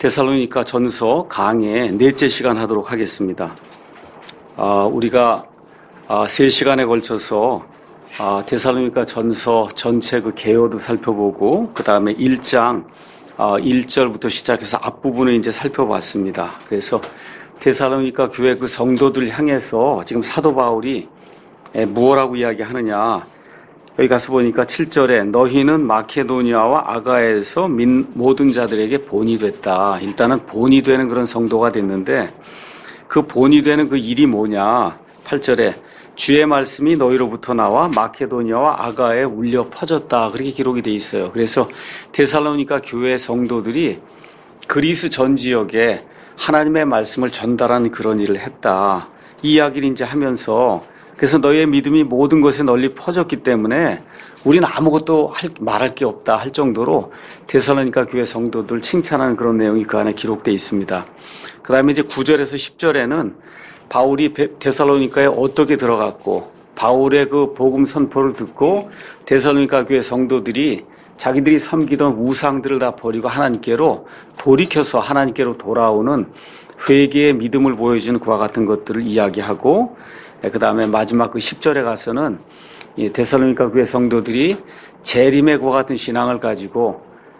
데살로니가 전서 강의 넷째 시간 하도록 하겠습니다. 우리가 3시간에 걸쳐서 데살로니가 전서 전체 그 개요도 살펴보고 그 다음에 1장 1절부터 시작해서 앞부분을 이제 살펴봤습니다. 그래서 데살로니가 교회 그 성도들 향해서 지금 사도 바울이 무엇라고 이야기하느냐. 여기 가서 보니까 7절에 너희는 마케도니아와 아가야에서 모든 자들에게 본이 됐다. 일단은 본이 되는 그런 성도가 됐는데 그 본이 되는 그 일이 뭐냐. 8절에 주의 말씀이 너희로부터 나와 마케도니아와 아가야에 울려 퍼졌다. 그렇게 기록이 돼 있어요. 그래서 데살로니가 교회 성도들이 그리스 전 지역에 하나님의 말씀을 전달하는 그런 일을 했다. 이 이야기를 이제 하면서 그래서 너희의 믿음이 모든 것에 널리 퍼졌기 때문에 우리는 아무것도 말할 게 없다 할 정도로 데살로니가 교회 성도들 칭찬하는 그런 내용이 그 안에 기록되어 있습니다. 그 다음에 이제 9절에서 10절에는 바울이 데살로니가에 어떻게 들어갔고 바울의 그 복음 선포를 듣고 데살로니가 교회 성도들이 자기들이 섬기던 우상들을 다 버리고 하나님께로 돌이켜서 하나님께로 돌아오는 회개의 믿음을 보여주는 그와 같은 것들을 이야기하고 그 다음에 마지막 그 10절에 가서는 이 데살로니가 교회 성도들이 재림의 그와 같은 신앙을 가지고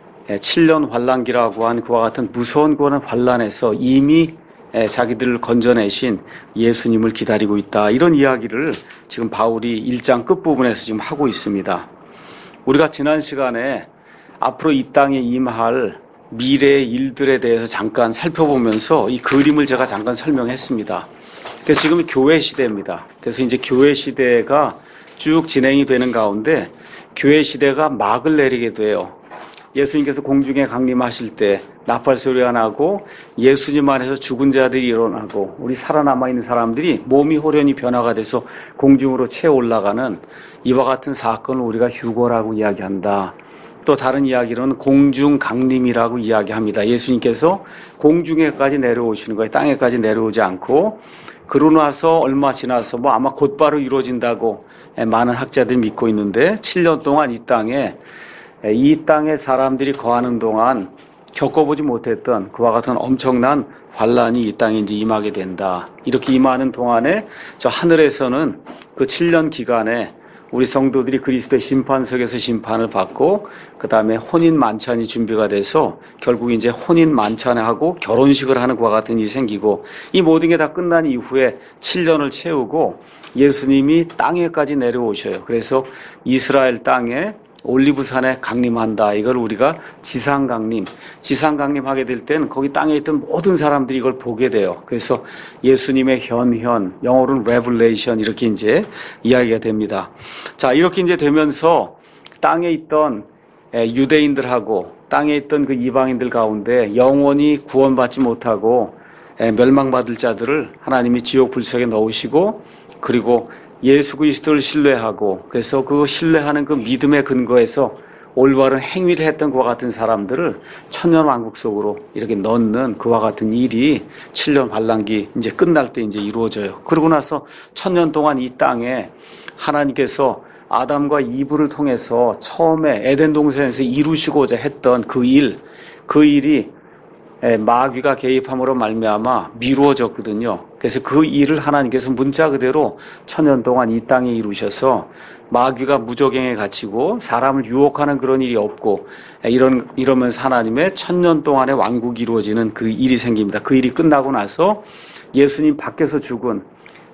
7년 환란기라고 한 그와 같은 무서운 그와 같은 환란에서 이미 자기들을 건져내신 예수님을 기다리고 있다. 이런 이야기를 지금 바울이 1장 끝부분에서 지금 하고 있습니다. 우리가 지난 시간에 앞으로 이 땅에 임할 미래의 일들에 대해서 잠깐 살펴보면서 이 그림을 제가 잠깐 설명했습니다. 그래서 지금은 교회 시대입니다. 그래서 이제 교회 시대가 쭉 진행이 되는 가운데 교회 시대가 막을 내리게 돼요. 예수님께서 공중에 강림하실 때 나팔 소리가 나고 예수님 안에서 죽은 자들이 일어나고 우리 살아남아 있는 사람들이 몸이 호련히 변화가 돼서 공중으로 채워 올라가는 이와 같은 사건을 우리가 휴거라고 이야기한다. 또 다른 이야기로는 공중 강림이라고 이야기합니다. 예수님께서 공중에까지 내려오시는 거예요. 땅에까지 내려오지 않고 그러고 나서 얼마 지나서 아마 곧바로 이루어진다고 많은 학자들이 믿고 있는데 7년 동안 이 땅에 사람들이 거하는 동안 겪어보지 못했던 그와 같은 엄청난 환란이 이 땅에 이제 임하게 된다. 이렇게 임하는 동안에 저 하늘에서는 그 7년 기간에 우리 성도들이 그리스도의 심판석에서 심판을 받고 그 다음에 혼인 만찬이 준비가 돼서 결국 이제 혼인 만찬을 하고 결혼식을 하는 것과 같은 일이 생기고 이 모든 게 다 끝난 이후에 7년을 채우고 예수님이 땅에까지 내려오셔요. 그래서 이스라엘 땅에 올리브산에 강림한다. 이걸 우리가 지상 강림하게 될 때는 거기 땅에 있던 모든 사람들이 이걸 보게 돼요. 그래서 예수님의 현현, 영어로는 revelation 이렇게 이제 이야기가 됩니다. 자, 이렇게 이제 되면서 땅에 있던 유대인들하고 땅에 있던 그 이방인들 가운데 영원히 구원받지 못하고 멸망받을 자들을 하나님이 지옥 불속에 넣으시고 그리고 예수 그리스도를 신뢰하고 그래서 그 신뢰하는 그 믿음의 근거에서 올바른 행위를 했던 그와 같은 사람들을 천년 왕국 속으로 이렇게 넣는 그와 같은 일이 7년 환란기 이제 끝날 때 이제 이루어져요. 그러고 나서 천년 동안 이 땅에 하나님께서 아담과 이브를 통해서 처음에 에덴 동산에서 이루시고자 했던 그 일이 마귀가 개입함으로 말미암아 미루어졌거든요. 그래서 그 일을 하나님께서 문자 그대로 천년 동안 이 땅에 이루셔서 마귀가 무저갱에 갇히고 사람을 유혹하는 그런 일이 없고 이러면서 하나님의 천년 동안의 왕국이 이루어지는 그 일이 생깁니다. 그 일이 끝나고 나서 예수님 밖에서 죽은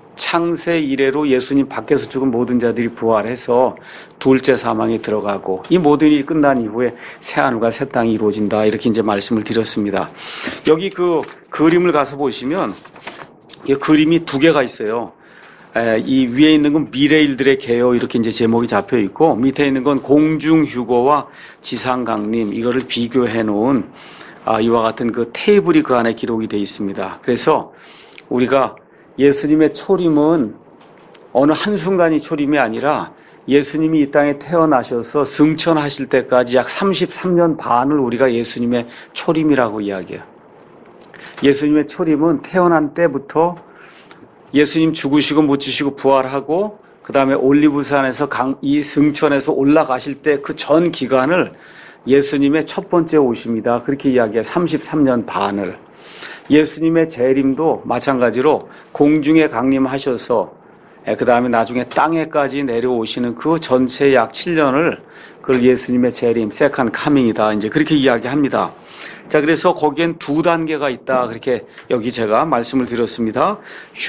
창세 이래로 예수님 밖에서 죽은 모든 자들이 부활해서 둘째 사망에 들어가고 이 모든 일이 끝난 이후에 새하늘과 새 땅이 이루어진다. 이렇게 이제 말씀을 드렸습니다. 여기 그 그림을 가서 보시면 이 그림이 두 개가 있어요. 이 위에 있는 건 미래일들의 개요 이렇게 이제 제목이 잡혀 있고 밑에 있는 건 공중 휴거와 지상 강림 이거를 비교해 놓은 이와 같은 그 테이블이 그 안에 기록이 되어 있습니다. 그래서 우리가 예수님의 초림은 어느 한순간이 초림이 아니라 예수님이 이 땅에 태어나셔서 승천하실 때까지 약 33년 반을 우리가 예수님의 초림이라고 이야기해요. 예수님의 초림은 태어난 때부터 예수님 죽으시고 묻히시고 부활하고 그 다음에 올리브산에서 이 승천에서 올라가실 때 그 전 기간을 예수님의 첫 번째 오심이다. 그렇게 이야기해 33년 반을. 예수님의 재림도 마찬가지로 공중에 강림하셔서 그 다음에 나중에 땅에까지 내려오시는 그 전체 약 7년을 그걸 예수님의 재림, 세컨 카밍이다. 이제 그렇게 이야기합니다. 자, 그래서 거기엔 두 단계가 있다. 그렇게 여기 제가 말씀을 드렸습니다.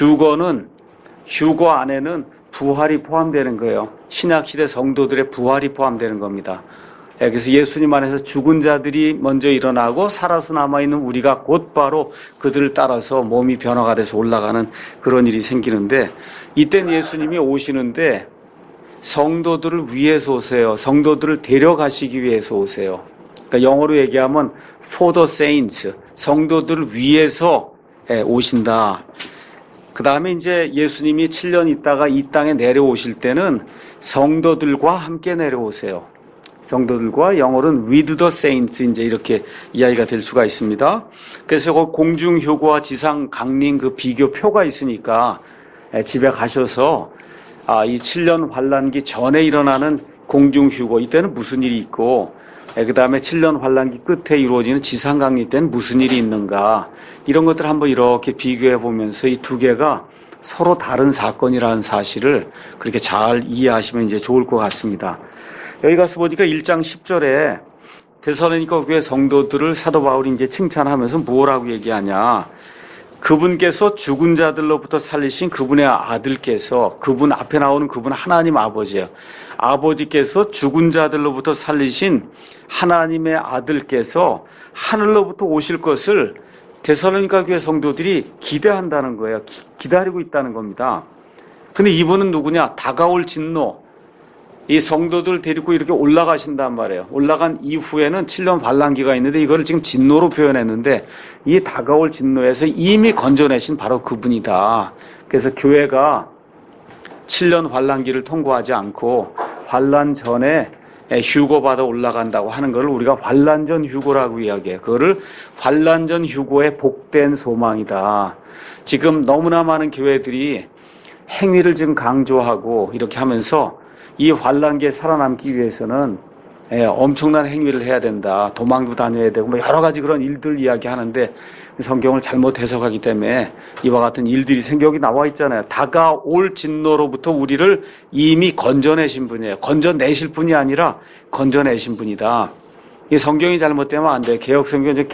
휴거 안에는 부활이 포함되는 거예요. 신약시대 성도들의 부활이 포함되는 겁니다. 그래서 예수님 안에서 죽은 자들이 먼저 일어나고 살아서 남아있는 우리가 곧바로 그들을 따라서 몸이 변화가 돼서 올라가는 그런 일이 생기는데, 이때는 예수님이 오시는데 성도들을 위해서 오세요. 성도들을 데려가시기 위해서 오세요. 그러니까 영어로 얘기하면 for the saints, 성도들을 위해서 오신다. 그 다음에 이제 예수님이 7년 있다가 이 땅에 내려오실 때는 성도들과 함께 내려오세요. 성도들과, 영어로는 with the saints, 이제 이렇게 이야기가 될 수가 있습니다. 그래서 공중 휴거와 지상 강림 그 비교 표가 있으니까 집에 가셔서 이 7년 환란기 전에 일어나는 공중 휴거, 이때는 무슨 일이 있고, 그 다음에 7년 환란기 끝에 이루어지는 지상 강림 때는 무슨 일이 있는가, 이런 것들을 한번 이렇게 비교해 보면서 이 두 개가 서로 다른 사건이라는 사실을 그렇게 잘 이해하시면 이제 좋을 것 같습니다. 여기 가서 보니까 1장 10절에 데살로니가 교회 성도들을 사도 바울이 이제 칭찬하면서 뭐라고 얘기하냐. 그분께서 죽은 자들로부터 살리신 그분의 아들께서, 그분 앞에 나오는 그분 하나님 아버지예요. 아버지께서 죽은 자들로부터 살리신 하나님의 아들께서 하늘로부터 오실 것을 데살로니가 교회 성도들이 기대한다는 거예요. 기다리고 있다는 겁니다. 근데 이분은 누구냐? 다가올 진노. 이 성도들 데리고 이렇게 올라가신단 말이에요. 올라간 이후에는 7년 반란기가 있는데 이거를 지금 진노로 표현했는데, 이 다가올 진노에서 이미 건져내신 바로 그분이다. 그래서 교회가 7년 환란기를 통과하지 않고 환란 전에 휴거받아 올라간다고 하는 걸 우리가 환란전 휴거라고 이야기해요. 그거를 환란전 휴거의 복된 소망이다. 지금 너무나 많은 교회들이 행위를 지금 강조하고 이렇게 하면서 이 환란기에 살아남기 위해서는 엄청난 행위를 해야 된다. 도망도 다녀야 되고 뭐 여러 가지 그런 일들 이야기하는데 성경을 잘못 해석하기 때문에 이와 같은 일들이 여기 나와 있잖아요. 다가올 진노로부터 우리를 이미 건져내신 분이에요. 건져내실 분이 아니라 건져내신 분이다. 이 성경이 잘못되면 안 돼요. 개혁 성경은 이제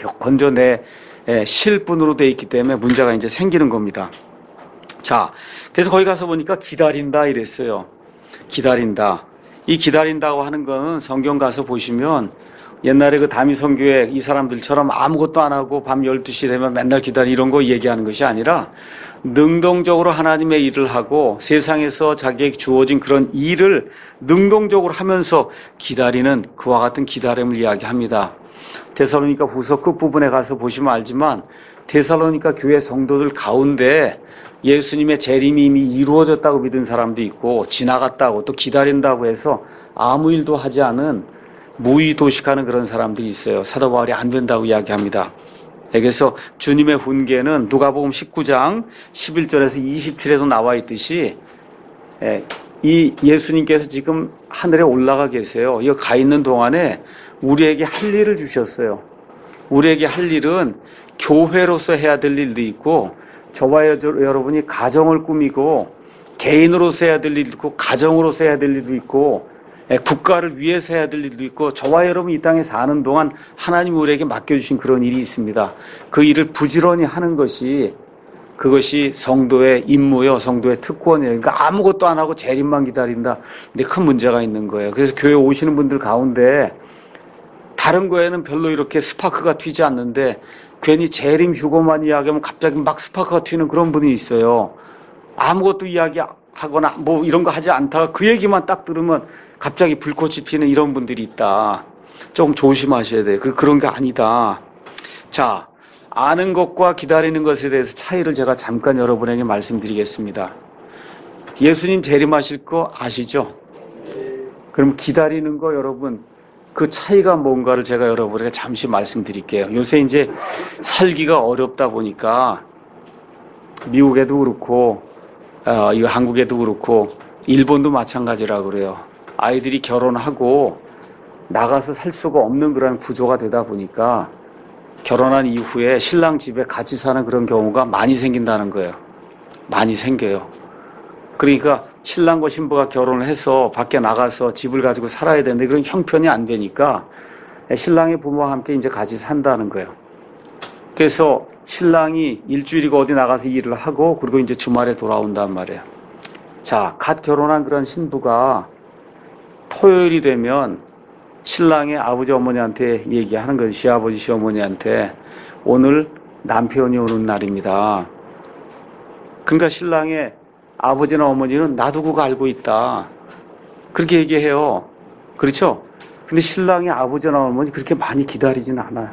건져내실 분으로 되어 있기 때문에 문제가 이제 생기는 겁니다. 자, 그래서 거기 가서 보니까 기다린다 이랬어요. 기다린다. 이 기다린다고 하는 거는 성경 가서 보시면 옛날에 그 다미성교회 이 사람들처럼 아무것도 안 하고 밤 12시 되면 맨날 기다리 이런 거 얘기하는 것이 아니라 능동적으로 하나님의 일을 하고 세상에서 자기에게 주어진 그런 일을 능동적으로 하면서 기다리는 그와 같은 기다림을 이야기합니다. 데살로니가 후서 끝부분에 가서 보시면 알지만 데살로니가 교회 성도들 가운데 예수님의 재림이 이미 이루어졌다고 믿은 사람도 있고 지나갔다고 또 기다린다고 해서 아무 일도 하지 않은 무의도식하는 그런 사람들이 있어요. 사도 바울이 안 된다고 이야기합니다. 그래서 주님의 훈계는 누가복음 19장 11절에서 27에도 나와 있듯이 이 예수님께서 지금 하늘에 올라가 계세요. 이 가 있는 동안에 우리에게 할 일을 주셨어요. 우리에게 할 일은 교회로서 해야 될 일도 있고 저와 여러분이 가정을 꾸미고 개인으로서 해야 될 일도 있고 가정으로서 해야 될 일도 있고 국가를 위해서 해야 될 일도 있고 저와 여러분이 이 땅에 사는 동안 하나님이 우리에게 맡겨주신 그런 일이 있습니다. 그 일을 부지런히 하는 것이 그것이 성도의 임무요, 성도의 특권이에요. 그러니까 아무것도 안 하고 재림만 기다린다. 근데 큰 문제가 있는 거예요. 그래서 교회 오시는 분들 가운데 다른 거에는 별로 이렇게 스파크가 튀지 않는데 괜히 재림 휴거만 이야기하면 갑자기 막 스파크가 튀는 그런 분이 있어요. 아무것도 이야기하거나 뭐 이런 거 하지 않다가 그 얘기만 딱 들으면 갑자기 불꽃이 튀는 이런 분들이 있다. 조금 조심하셔야 돼요. 그런 게 아니다. 자, 아는 것과 기다리는 것에 대해서 차이를 제가 잠깐 여러분에게 말씀드리겠습니다. 예수님 재림하실 거 아시죠? 그럼 기다리는 거 여러분 그 차이가 뭔가를 제가 여러분에게 잠시 말씀드릴게요. 요새 이제 살기가 어렵다 보니까 미국에도 그렇고 이거 한국에도 그렇고 일본도 마찬가지라고 그래요. 아이들이 결혼하고 나가서 살 수가 없는 그런 구조가 되다 보니까 결혼한 이후에 신랑 집에 같이 사는 그런 경우가 많이 생긴다는 거예요. 많이 생겨요. 그러니까 신랑과 신부가 결혼을 해서 밖에 나가서 집을 가지고 살아야 되는데 그런 형편이 안 되니까 신랑의 부모와 함께 이제 같이 산다는 거예요. 그래서 신랑이 일주일이고 어디 나가서 일을 하고 그리고 이제 주말에 돌아온단 말이에요. 자, 갓 결혼한 그런 신부가 토요일이 되면 신랑의 아버지 어머니한테 얘기하는 거예요. 시아버지 시어머니한테 오늘 남편이 오는 날입니다. 그러니까 신랑의 아버지나 어머니는 나도 그거 알고 있다. 그렇게 얘기해요. 그렇죠? 근데 신랑의 아버지나 어머니 그렇게 많이 기다리진 않아요.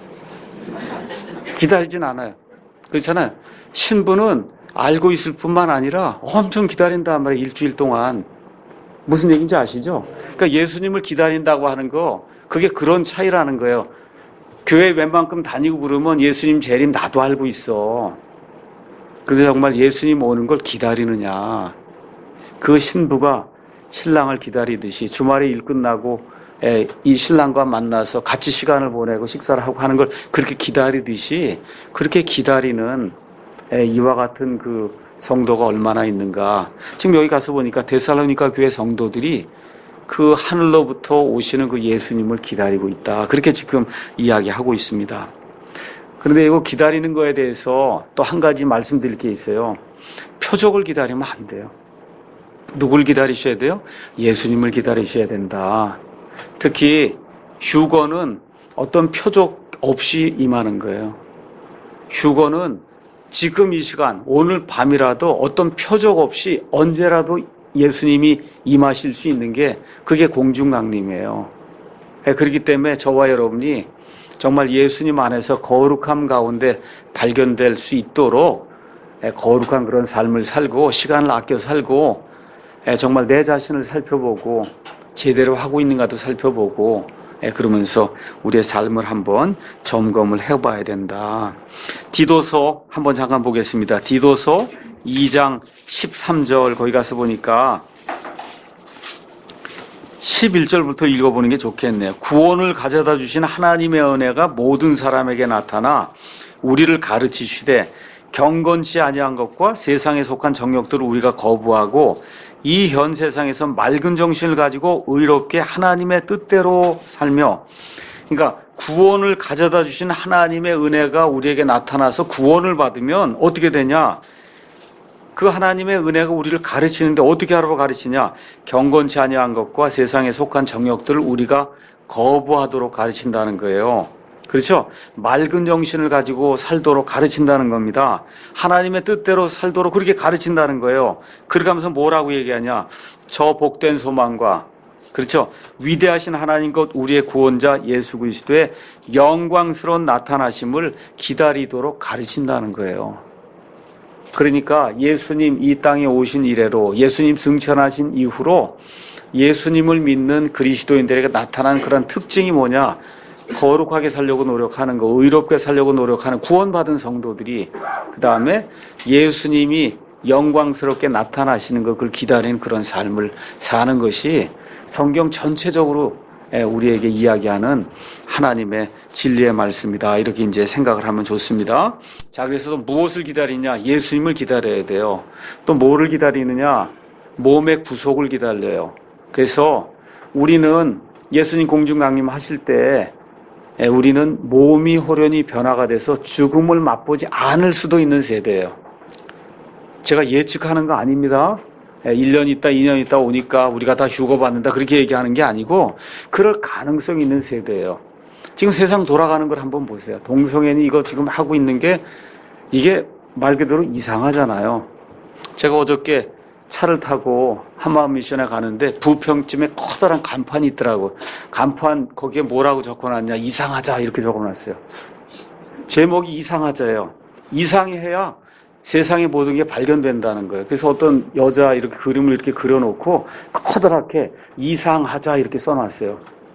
기다리진 않아요. 그렇잖아요. 신부는 알고 있을 뿐만 아니라 엄청 기다린단 말이에요. 일주일 동안. 무슨 얘기인지 아시죠? 그러니까 예수님을 기다린다고 하는 거 그게 그런 차이라는 거예요. 교회 웬만큼 다니고 그러면 예수님 재림 나도 알고 있어. 그런데 정말 예수님 오는 걸 기다리느냐. 그 신부가 신랑을 기다리듯이 주말에 일 끝나고 이 신랑과 만나서 같이 시간을 보내고 식사를 하고 하는 걸 그렇게 기다리듯이 그렇게 기다리는 이와 같은 그 성도가 얼마나 있는가. 지금 여기 가서 보니까 데살로니가 교회 성도들이 그 하늘로부터 오시는 그 예수님을 기다리고 있다. 그렇게 지금 이야기하고 있습니다. 그런데 이거 기다리는 거에 대해서 또 한 가지 말씀드릴 게 있어요. 표적을 기다리면 안 돼요. 누굴 기다리셔야 돼요? 예수님을 기다리셔야 된다. 특히 휴거는 어떤 표적 없이 임하는 거예요. 휴거는 지금 이 시간, 오늘 밤이라도 어떤 표적 없이 언제라도 예수님이 임하실 수 있는 게 그게 공중강림이에요. 그렇기 때문에 저와 여러분이 정말 예수님 안에서 거룩함 가운데 발견될 수 있도록 거룩한 그런 삶을 살고 시간을 아껴 살고 정말 내 자신을 살펴보고 제대로 하고 있는가도 살펴보고 그러면서 우리의 삶을 한번 점검을 해봐야 된다. 디도서 한번 잠깐 보겠습니다. 디도서 2장 13절 거기 가서 보니까 11절부터 읽어보는 게 좋겠네요. 구원을 가져다 주신 하나님의 은혜가 모든 사람에게 나타나 우리를 가르치시되 경건치 아니한 것과 세상에 속한 정욕들을 우리가 거부하고 이 현 세상에서 맑은 정신을 가지고 의롭게 하나님의 뜻대로 살며, 그러니까 구원을 가져다 주신 하나님의 은혜가 우리에게 나타나서 구원을 받으면 어떻게 되냐? 그 하나님의 은혜가 우리를 가르치는데 어떻게 하라고 가르치냐? 경건치 아니한 것과 세상에 속한 정욕들을 우리가 거부하도록 가르친다는 거예요. 그렇죠? 맑은 정신을 가지고 살도록 가르친다는 겁니다. 하나님의 뜻대로 살도록 그렇게 가르친다는 거예요. 그렇게 하면서 뭐라고 얘기하냐? 저 복된 소망과, 그렇죠? 위대하신 하나님 것 우리의 구원자 예수 그리스도의 영광스러운 나타나심을 기다리도록 가르친다는 거예요. 그러니까 예수님 이 땅에 오신 이래로, 예수님 승천하신 이후로 예수님을 믿는 그리스도인들에게 나타나는 그런 특징이 뭐냐? 거룩하게 살려고 노력하는 거, 의롭게 살려고 노력하는 구원받은 성도들이 그 다음에 예수님이 영광스럽게 나타나시는 것, 그걸 기다리는 그런 삶을 사는 것이 성경 전체적으로 우리에게 이야기하는 하나님의 진리의 말씀이다. 이렇게 이제 생각을 하면 좋습니다. 자, 그래서 무엇을 기다리냐? 예수님을 기다려야 돼요. 또 뭐를 기다리느냐? 몸의 구속을 기다려요. 그래서 우리는 예수님 공중강림 하실 때 우리는 몸이 호련히 변화가 돼서 죽음을 맛보지 않을 수도 있는 세대예요. 제가 예측하는 거 아닙니다. 1년 있다 2년 있다 오니까 우리가 다 휴거 받는다 그렇게 얘기하는 게 아니고 그럴 가능성이 있는 세대예요. 지금 세상 돌아가는 걸 한번 보세요. 동성애니 이거 지금 하고 있는 게 이게 말 그대로 이상하잖아요. 제가 어저께 차를 타고 한마음 미션에 가는데 부평쯤에 커다란 간판이 있더라고. 간판 거기에 뭐라고 적어놨냐? 이상하자 이렇게 적어놨어요. 제목이 이상하자예요. 이상해야 세상의 모든 게 발견된다는 거예요. 그래서 어떤 여자 이렇게 그림을 이렇게 그려놓고 커다랗게 이상하자 이렇게 써놨어요.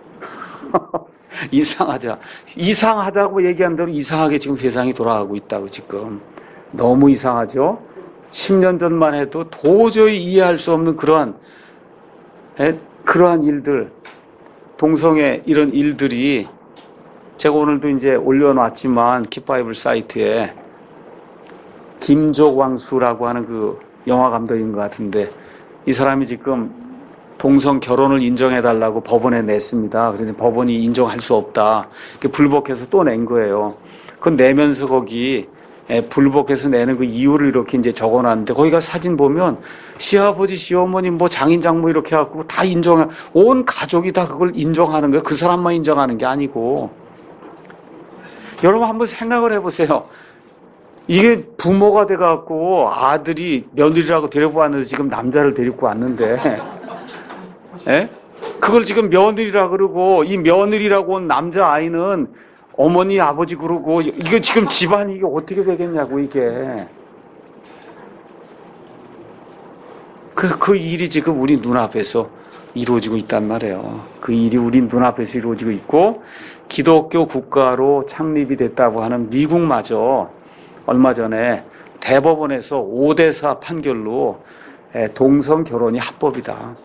이상하자. 이상하자고 얘기한 대로 이상하게 지금 세상이 돌아가고 있다고 지금. 너무 이상하죠? 10년 전만 해도 도저히 이해할 수 없는 그러한 일들. 동성애 이런 일들이 제가 오늘도 이제 올려놨지만 kit바이블 사이트에 김족왕수라고 하는 그 영화 감독인 것 같은데 이 사람이 지금 동성 결혼을 인정해달라고 법원에 냈습니다. 그래서 법원이 인정할 수 없다. 불복해서 또 낸 거예요. 그건 내면서 거기 불복해서 내는 그 이유를 이렇게 이제 적어놨는데 거기가 사진 보면 시아버지, 시어머니, 뭐 장인, 장모 이렇게 해갖고 다 온 가족이 다 그걸 인정하는 거예요. 그 사람만 인정하는 게 아니고. 여러분 한번 생각을 해보세요. 이게 부모가 돼갖고 아들이 며느리라고 데리고 왔는데 지금 남자를 데리고 왔는데 예? 그걸 지금 며느리라 그러고 이 며느리라고 온 남자 아이는 어머니 아버지 그러고 이거 지금 집안이 이게 어떻게 되겠냐고 이게 그 일이 지금 우리 눈앞에서 이루어지고 있단 말이에요. 그 일이 우리 눈앞에서 이루어지고 있고 기독교 국가로 창립이 됐다고 하는 미국마저 얼마 전에 대법원에서 5대4 판결로 동성 결혼이 합법이다.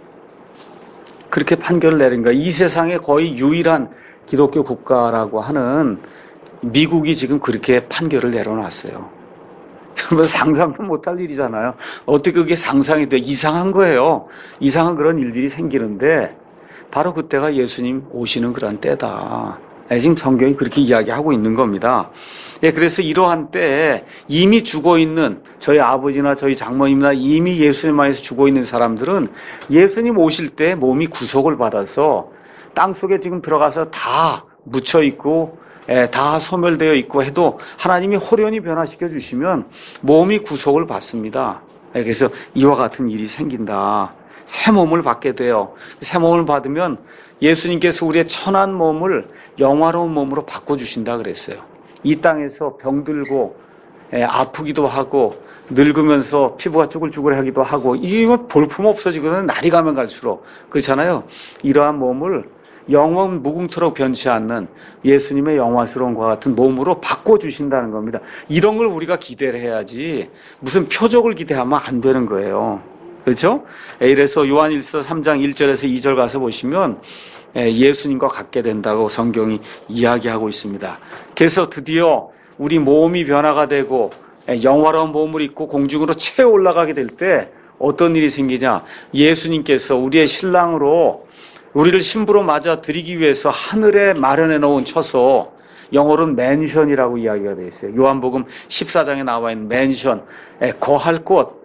그렇게 판결을 내린 거야. 이 세상에 거의 유일한 기독교 국가라고 하는 미국이 지금 그렇게 판결을 내려놨어요. 여러분 상상도 못할 일이잖아요. 어떻게 그게 상상이 돼? 이상한 거예요. 이상한 그런 일들이 생기는데 바로 그때가 예수님 오시는 그런 때다. 지금 성경이 그렇게 이야기하고 있는 겁니다. 그래서 이러한 때에 이미 죽어 있는 저희 아버지나 저희 장모님이나 이미 예수님 안에서 죽어 있는 사람들은 예수님 오실 때 몸이 구속을 받아서 땅속에 지금 들어가서 다 묻혀 있고 다 소멸되어 있고 해도 하나님이 호련히 변화시켜 주시면 몸이 구속을 받습니다. 그래서 이와 같은 일이 생긴다. 새 몸을 받게 돼요. 새 몸을 받으면 예수님께서 우리의 천한 몸을 영화로운 몸으로 바꿔주신다 그랬어요. 이 땅에서 병들고 아프기도 하고 늙으면서 피부가 쭈글쭈글하기도 하고 이거 볼품 없어지거든 날이 가면 갈수록 그렇잖아요. 이러한 몸을 영원 무궁토록 변치 않는 예수님의 영화스러움과 같은 몸으로 바꿔주신다는 겁니다. 이런 걸 우리가 기대를 해야지 무슨 표적을 기대하면 안 되는 거예요. 그렇죠? 이래서 요한일서 3장 1절에서 2절 가서 보시면 예수님과 같게 된다고 성경이 이야기하고 있습니다. 그래서 드디어 우리 몸이 변화가 되고 영화로운 몸을 입고 공중으로 채 올라가게 될 때 어떤 일이 생기냐? 예수님께서 우리의 신랑으로 우리를 신부로 맞아 드리기 위해서 하늘에 마련해 놓은 처소, 영어로는 맨션이라고 이야기가 되어 있어요. 요한복음 14장에 나와 있는 맨션, 거할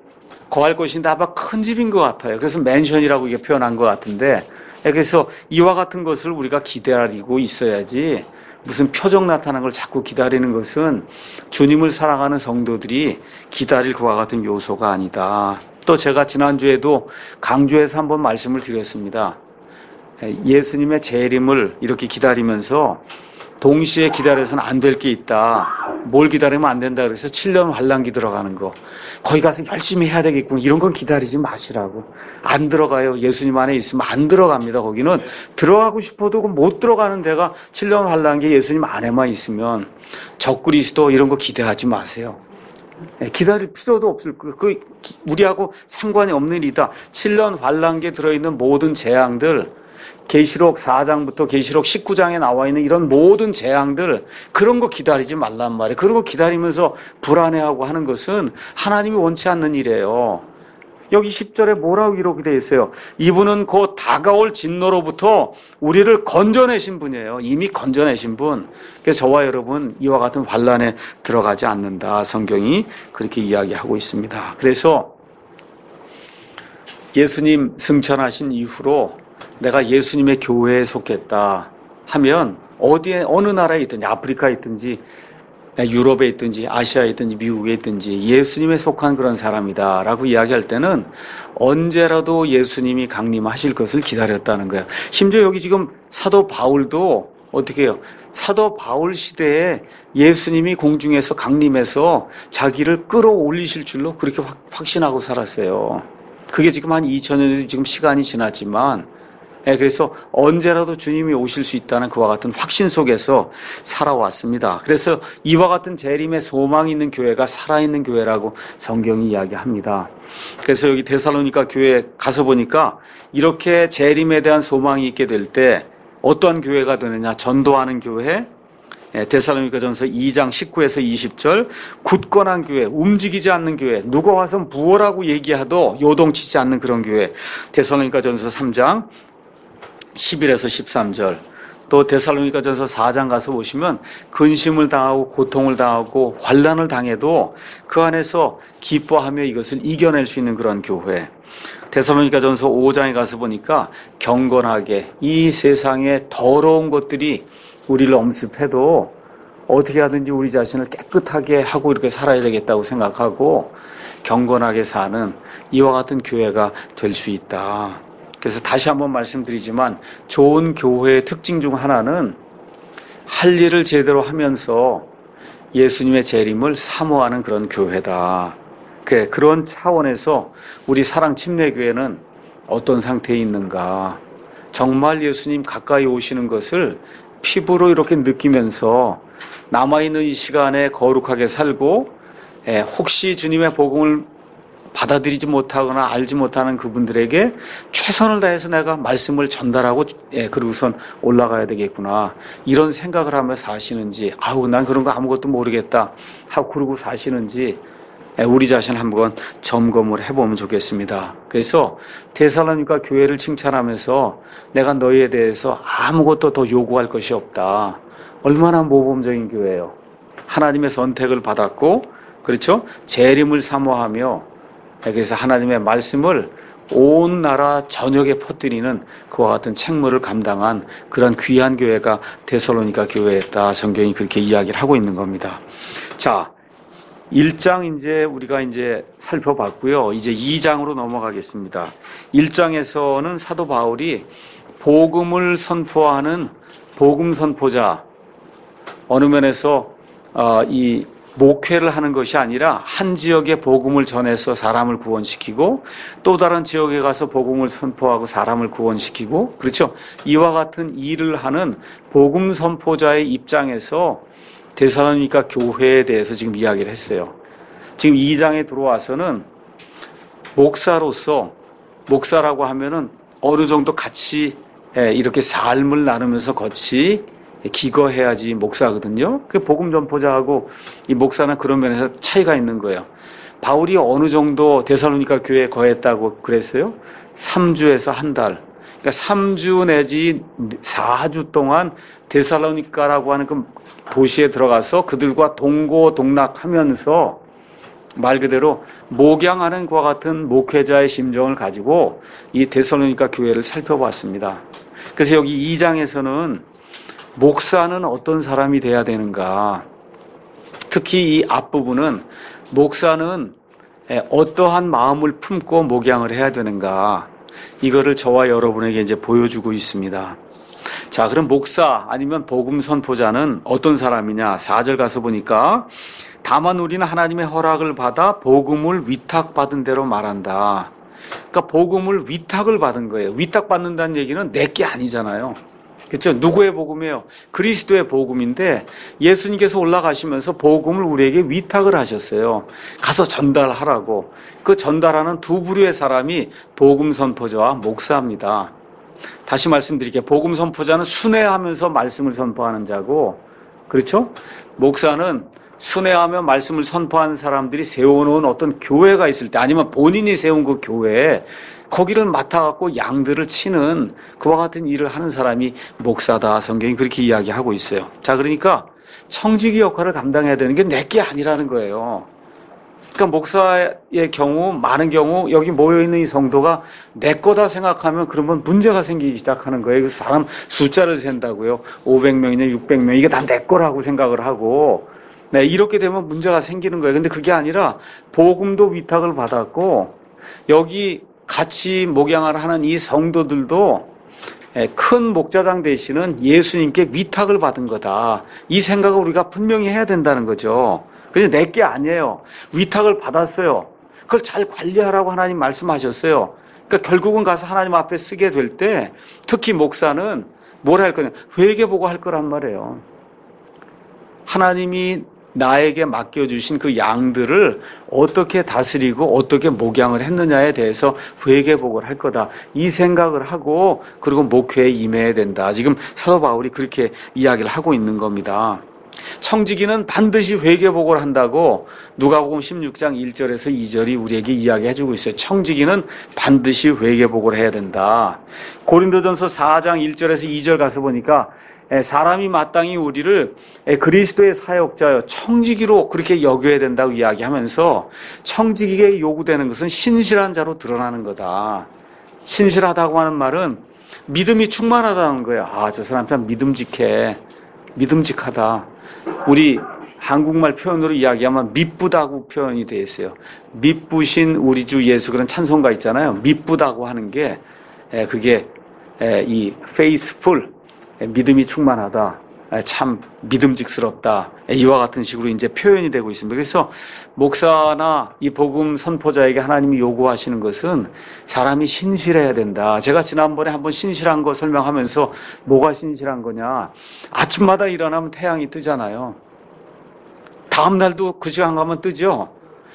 곳인데 아마 큰 집인 것 같아요. 그래서 맨션이라고 이게 표현한 것 같은데, 그래서 이와 같은 것을 우리가 기다리고 있어야지 무슨 표적 나타나는 걸 자꾸 기다리는 것은 주님을 사랑하는 성도들이 기다릴 그와 같은 요소가 아니다. 또 제가 지난주에도 강조해서 한번 말씀을 드렸습니다. 예수님의 재림을 이렇게 기다리면서 동시에 기다려서는 안 될 게 있다. 뭘 기다리면 안 된다. 그래서 7년 환란기 들어가는 거. 거기 가서 열심히 해야 되겠구나. 이런 건 기다리지 마시라고. 안 들어가요. 예수님 안에 있으면 안 들어갑니다. 거기는 들어가고 싶어도 못 들어가는 데가 7년 환란기 예수님 안에만 있으면 적그리스도 이런 거 기대하지 마세요. 기다릴 필요도 없을 거예요. 우리하고 상관이 없는 일이다. 7년 환란기에 들어있는 모든 재앙들 계시록 4장부터 계시록 19장에 나와 있는 이런 모든 재앙들 그런 거 기다리지 말란 말이에요. 그런 거 기다리면서 불안해하고 하는 것은 하나님이 원치 않는 일이에요. 여기 10절에 뭐라고 기록이 되어 있어요? 이분은 곧 다가올 진노로부터 우리를 건져내신 분이에요. 이미 건져내신 분. 그래서 저와 여러분 이와 같은 환란에 들어가지 않는다. 성경이 그렇게 이야기하고 있습니다. 그래서 예수님 승천하신 이후로 내가 예수님의 교회에 속했다 하면 어디에 어느 나라에 있든지 아프리카에 있든지 유럽에 있든지 아시아에 있든지 미국에 있든지 예수님에 속한 그런 사람이다 라고 이야기할 때는 언제라도 예수님이 강림하실 것을 기다렸다는 거야. 심지어 여기 지금 사도 바울도 어떻게 해요? 사도 바울 시대에 예수님이 공중에서 강림해서 자기를 끌어올리실 줄로 그렇게 확신하고 살았어요. 그게 지금 한 2000년이 지금 시간이 지났지만 그래서 언제라도 주님이 오실 수 있다는 그와 같은 확신 속에서 살아왔습니다. 그래서 이와 같은 재림의 소망이 있는 교회가 살아있는 교회라고 성경이 이야기합니다. 그래서 여기 데살로니가 교회에 가서 보니까 이렇게 재림에 대한 소망이 있게 될 때 어떠한 교회가 되느냐? 전도하는 교회, 데살로니가전서 2장 19에서 20절, 굳건한 교회, 움직이지 않는 교회, 누가 와서 무엇라고 얘기해도 요동치지 않는 그런 교회, 데살로니가전서 3장 11에서 13절, 또 데살로니가전서 4장 가서 보시면 근심을 당하고 고통을 당하고 환난을 당해도 그 안에서 기뻐하며 이것을 이겨낼 수 있는 그런 교회, 데살로니가전서 5장에 가서 보니까 경건하게 이 세상의 더러운 것들이 우리를 엄습해도 어떻게 하든지 우리 자신을 깨끗하게 하고 이렇게 살아야 되겠다고 생각하고 경건하게 사는 이와 같은 교회가 될 수 있다. 그래서 다시 한번 말씀드리지만 좋은 교회의 특징 중 하나는 할 일을 제대로 하면서 예수님의 재림을 사모하는 그런 교회다. 그런 차원에서 우리 사랑침례교회는 어떤 상태에 있는가? 정말 예수님 가까이 오시는 것을 피부로 이렇게 느끼면서 남아있는 이 시간에 거룩하게 살고, 혹시 주님의 복음을 받아들이지 못하거나 알지 못하는 그분들에게 최선을 다해서 내가 말씀을 전달하고, 그러고선 올라가야 되겠구나, 이런 생각을 하며 사시는지, 난 그런 거 아무것도 모르겠다 하고 그러고 사시는지 우리 자신 한번 점검을 해보면 좋겠습니다. 그래서 데살로니가 교회를 칭찬하면서 내가 너희에 대해서 아무것도 더 요구할 것이 없다. 얼마나 모범적인 교회예요. 하나님의 선택을 받았고, 그렇죠? 재림을 사모하며, 그래서 하나님의 말씀을 온 나라 전역에 퍼뜨리는 그와 같은 책무를 감당한 그런 귀한 교회가 데살로니가 교회였다. 성경이 그렇게 이야기를 하고 있는 겁니다. 자, 1장 이제 우리가 이제 살펴봤고요. 이제 2장으로 넘어가겠습니다. 1장에서는 사도 바울이 복음을 선포하는 복음 선포자, 어느 면에서 이 목회를 하는 것이 아니라 한 지역에 복음을 전해서 사람을 구원시키고 또 다른 지역에 가서 복음을 선포하고 사람을 구원시키고, 그렇죠? 이와 같은 일을 하는 복음 선포자의 입장에서 데살로니가 교회에 대해서 지금 이야기를 했어요. 지금 2장에 들어와서는 목사라고 하면은 어느 정도 같이 이렇게 삶을 나누면서 같이 기거해야지 목사거든요. 그 복음 전포자하고 이 목사는 그런 면에서 차이가 있는 거예요. 바울이 어느 정도 데살로니가 교회에 거했다고 그랬어요? 3주에서 한 달. 그러니까 3주 내지 4주 동안 데살로니가라고 하는 그 도시에 들어가서 그들과 동고동락하면서 말 그대로 목양하는 것과 같은 목회자의 심정을 가지고 이 데살로니가 교회를 살펴봤습니다. 그래서 여기 2장에서는 목사는 어떤 사람이 돼야 되는가, 특히 이 앞부분은 목사는 어떠한 마음을 품고 목양을 해야 되는가, 이거를 저와 여러분에게 이제 보여주고 있습니다. 자, 그럼 목사 아니면 복음 선포자는 어떤 사람이냐? 4절 가서 보니까 다만 우리는 하나님의 허락을 받아 복음을 위탁받은 대로 말한다. 그러니까 복음을 위탁을 받은 거예요. 위탁받는다는 얘기는 내 게 아니잖아요. 그렇죠? 누구의 복음이에요? 그리스도의 복음인데 예수님께서 올라가시면서 복음을 우리에게 위탁을 하셨어요. 가서 전달하라고. 그 전달하는 두 부류의 사람이 복음 선포자와 목사입니다. 다시 말씀드릴게요. 복음 선포자는 순회하면서 말씀을 선포하는 자고, 그렇죠? 목사는 순회하며 말씀을 선포하는 사람들이 세워놓은 어떤 교회가 있을 때, 아니면 본인이 세운 그 교회에 거기를 맡아갖고 양들을 치는 그와 같은 일을 하는 사람이 목사다. 성경이 그렇게 이야기하고 있어요. 자, 그러니까 청지기 역할을 감당해야 되는 게 내게 아니라는 거예요. 그러니까 목사의 경우, 많은 경우 여기 모여있는 이 성도가 내 거다 생각하면 그러면 문제가 생기기 시작하는 거예요. 그래서 사람 숫자를 센다고요. 500명이냐 600명, 이게 다 내 거라고 생각을 하고, 네, 이렇게 되면 문제가 생기는 거예요. 근데 그게 아니라 복음도 위탁을 받았고, 여기 같이 목양을 하는 이 성도들도 큰 목자장 되시는 예수님께 위탁을 받은 거다. 이 생각을 우리가 분명히 해야 된다는 거죠. 그냥 내 게 아니에요. 위탁을 받았어요. 그걸 잘 관리하라고 하나님 말씀하셨어요. 그러니까 결국은 가서 하나님 앞에 쓰게 될 때 특히 목사는 뭘 할 거냐? 회개보고 할 거란 말이에요. 하나님이 나에게 맡겨주신 그 양들을 어떻게 다스리고 어떻게 목양을 했느냐에 대해서 회개복을 할 거다. 이 생각을 하고 그리고 목회에 임해야 된다. 지금 사도 바울이 그렇게 이야기를 하고 있는 겁니다. 청지기는 반드시 회개복을 한다고 누가복음 16장 1절에서 2절이 우리에게 이야기해주고 있어요. 청지기는 반드시 회개복을 해야 된다. 고린도전서 4장 1절에서 2절 가서 보니까 사람이 마땅히 우리를 그리스도의 사역자여 청지기로 그렇게 여겨야 된다고 이야기하면서 청지기에게 요구되는 것은 신실한 자로 드러나는 거다. 신실하다고 하는 말은 믿음이 충만하다는 거예요. 아, 저 사람 참 믿음직해. 믿음직하다. 우리 한국말 표현으로 이야기하면 믿부다고 표현이 되어 있어요. 믿부신 우리 주 예수 그런 찬송가 있잖아요. 믿부다고 하는 게 그게 이 faithful, 믿음이 충만하다, 참 믿음직스럽다, 이와 같은 식으로 이제 표현이 되고 있습니다. 그래서 목사나 이 복음 선포자에게 하나님이 요구하시는 것은 사람이 신실해야 된다. 제가 지난번에 한번 신실한 거 설명하면서 뭐가 신실한 거냐, 아침마다 일어나면 태양이 뜨잖아요. 다음 날도 그 시간 가면 뜨죠.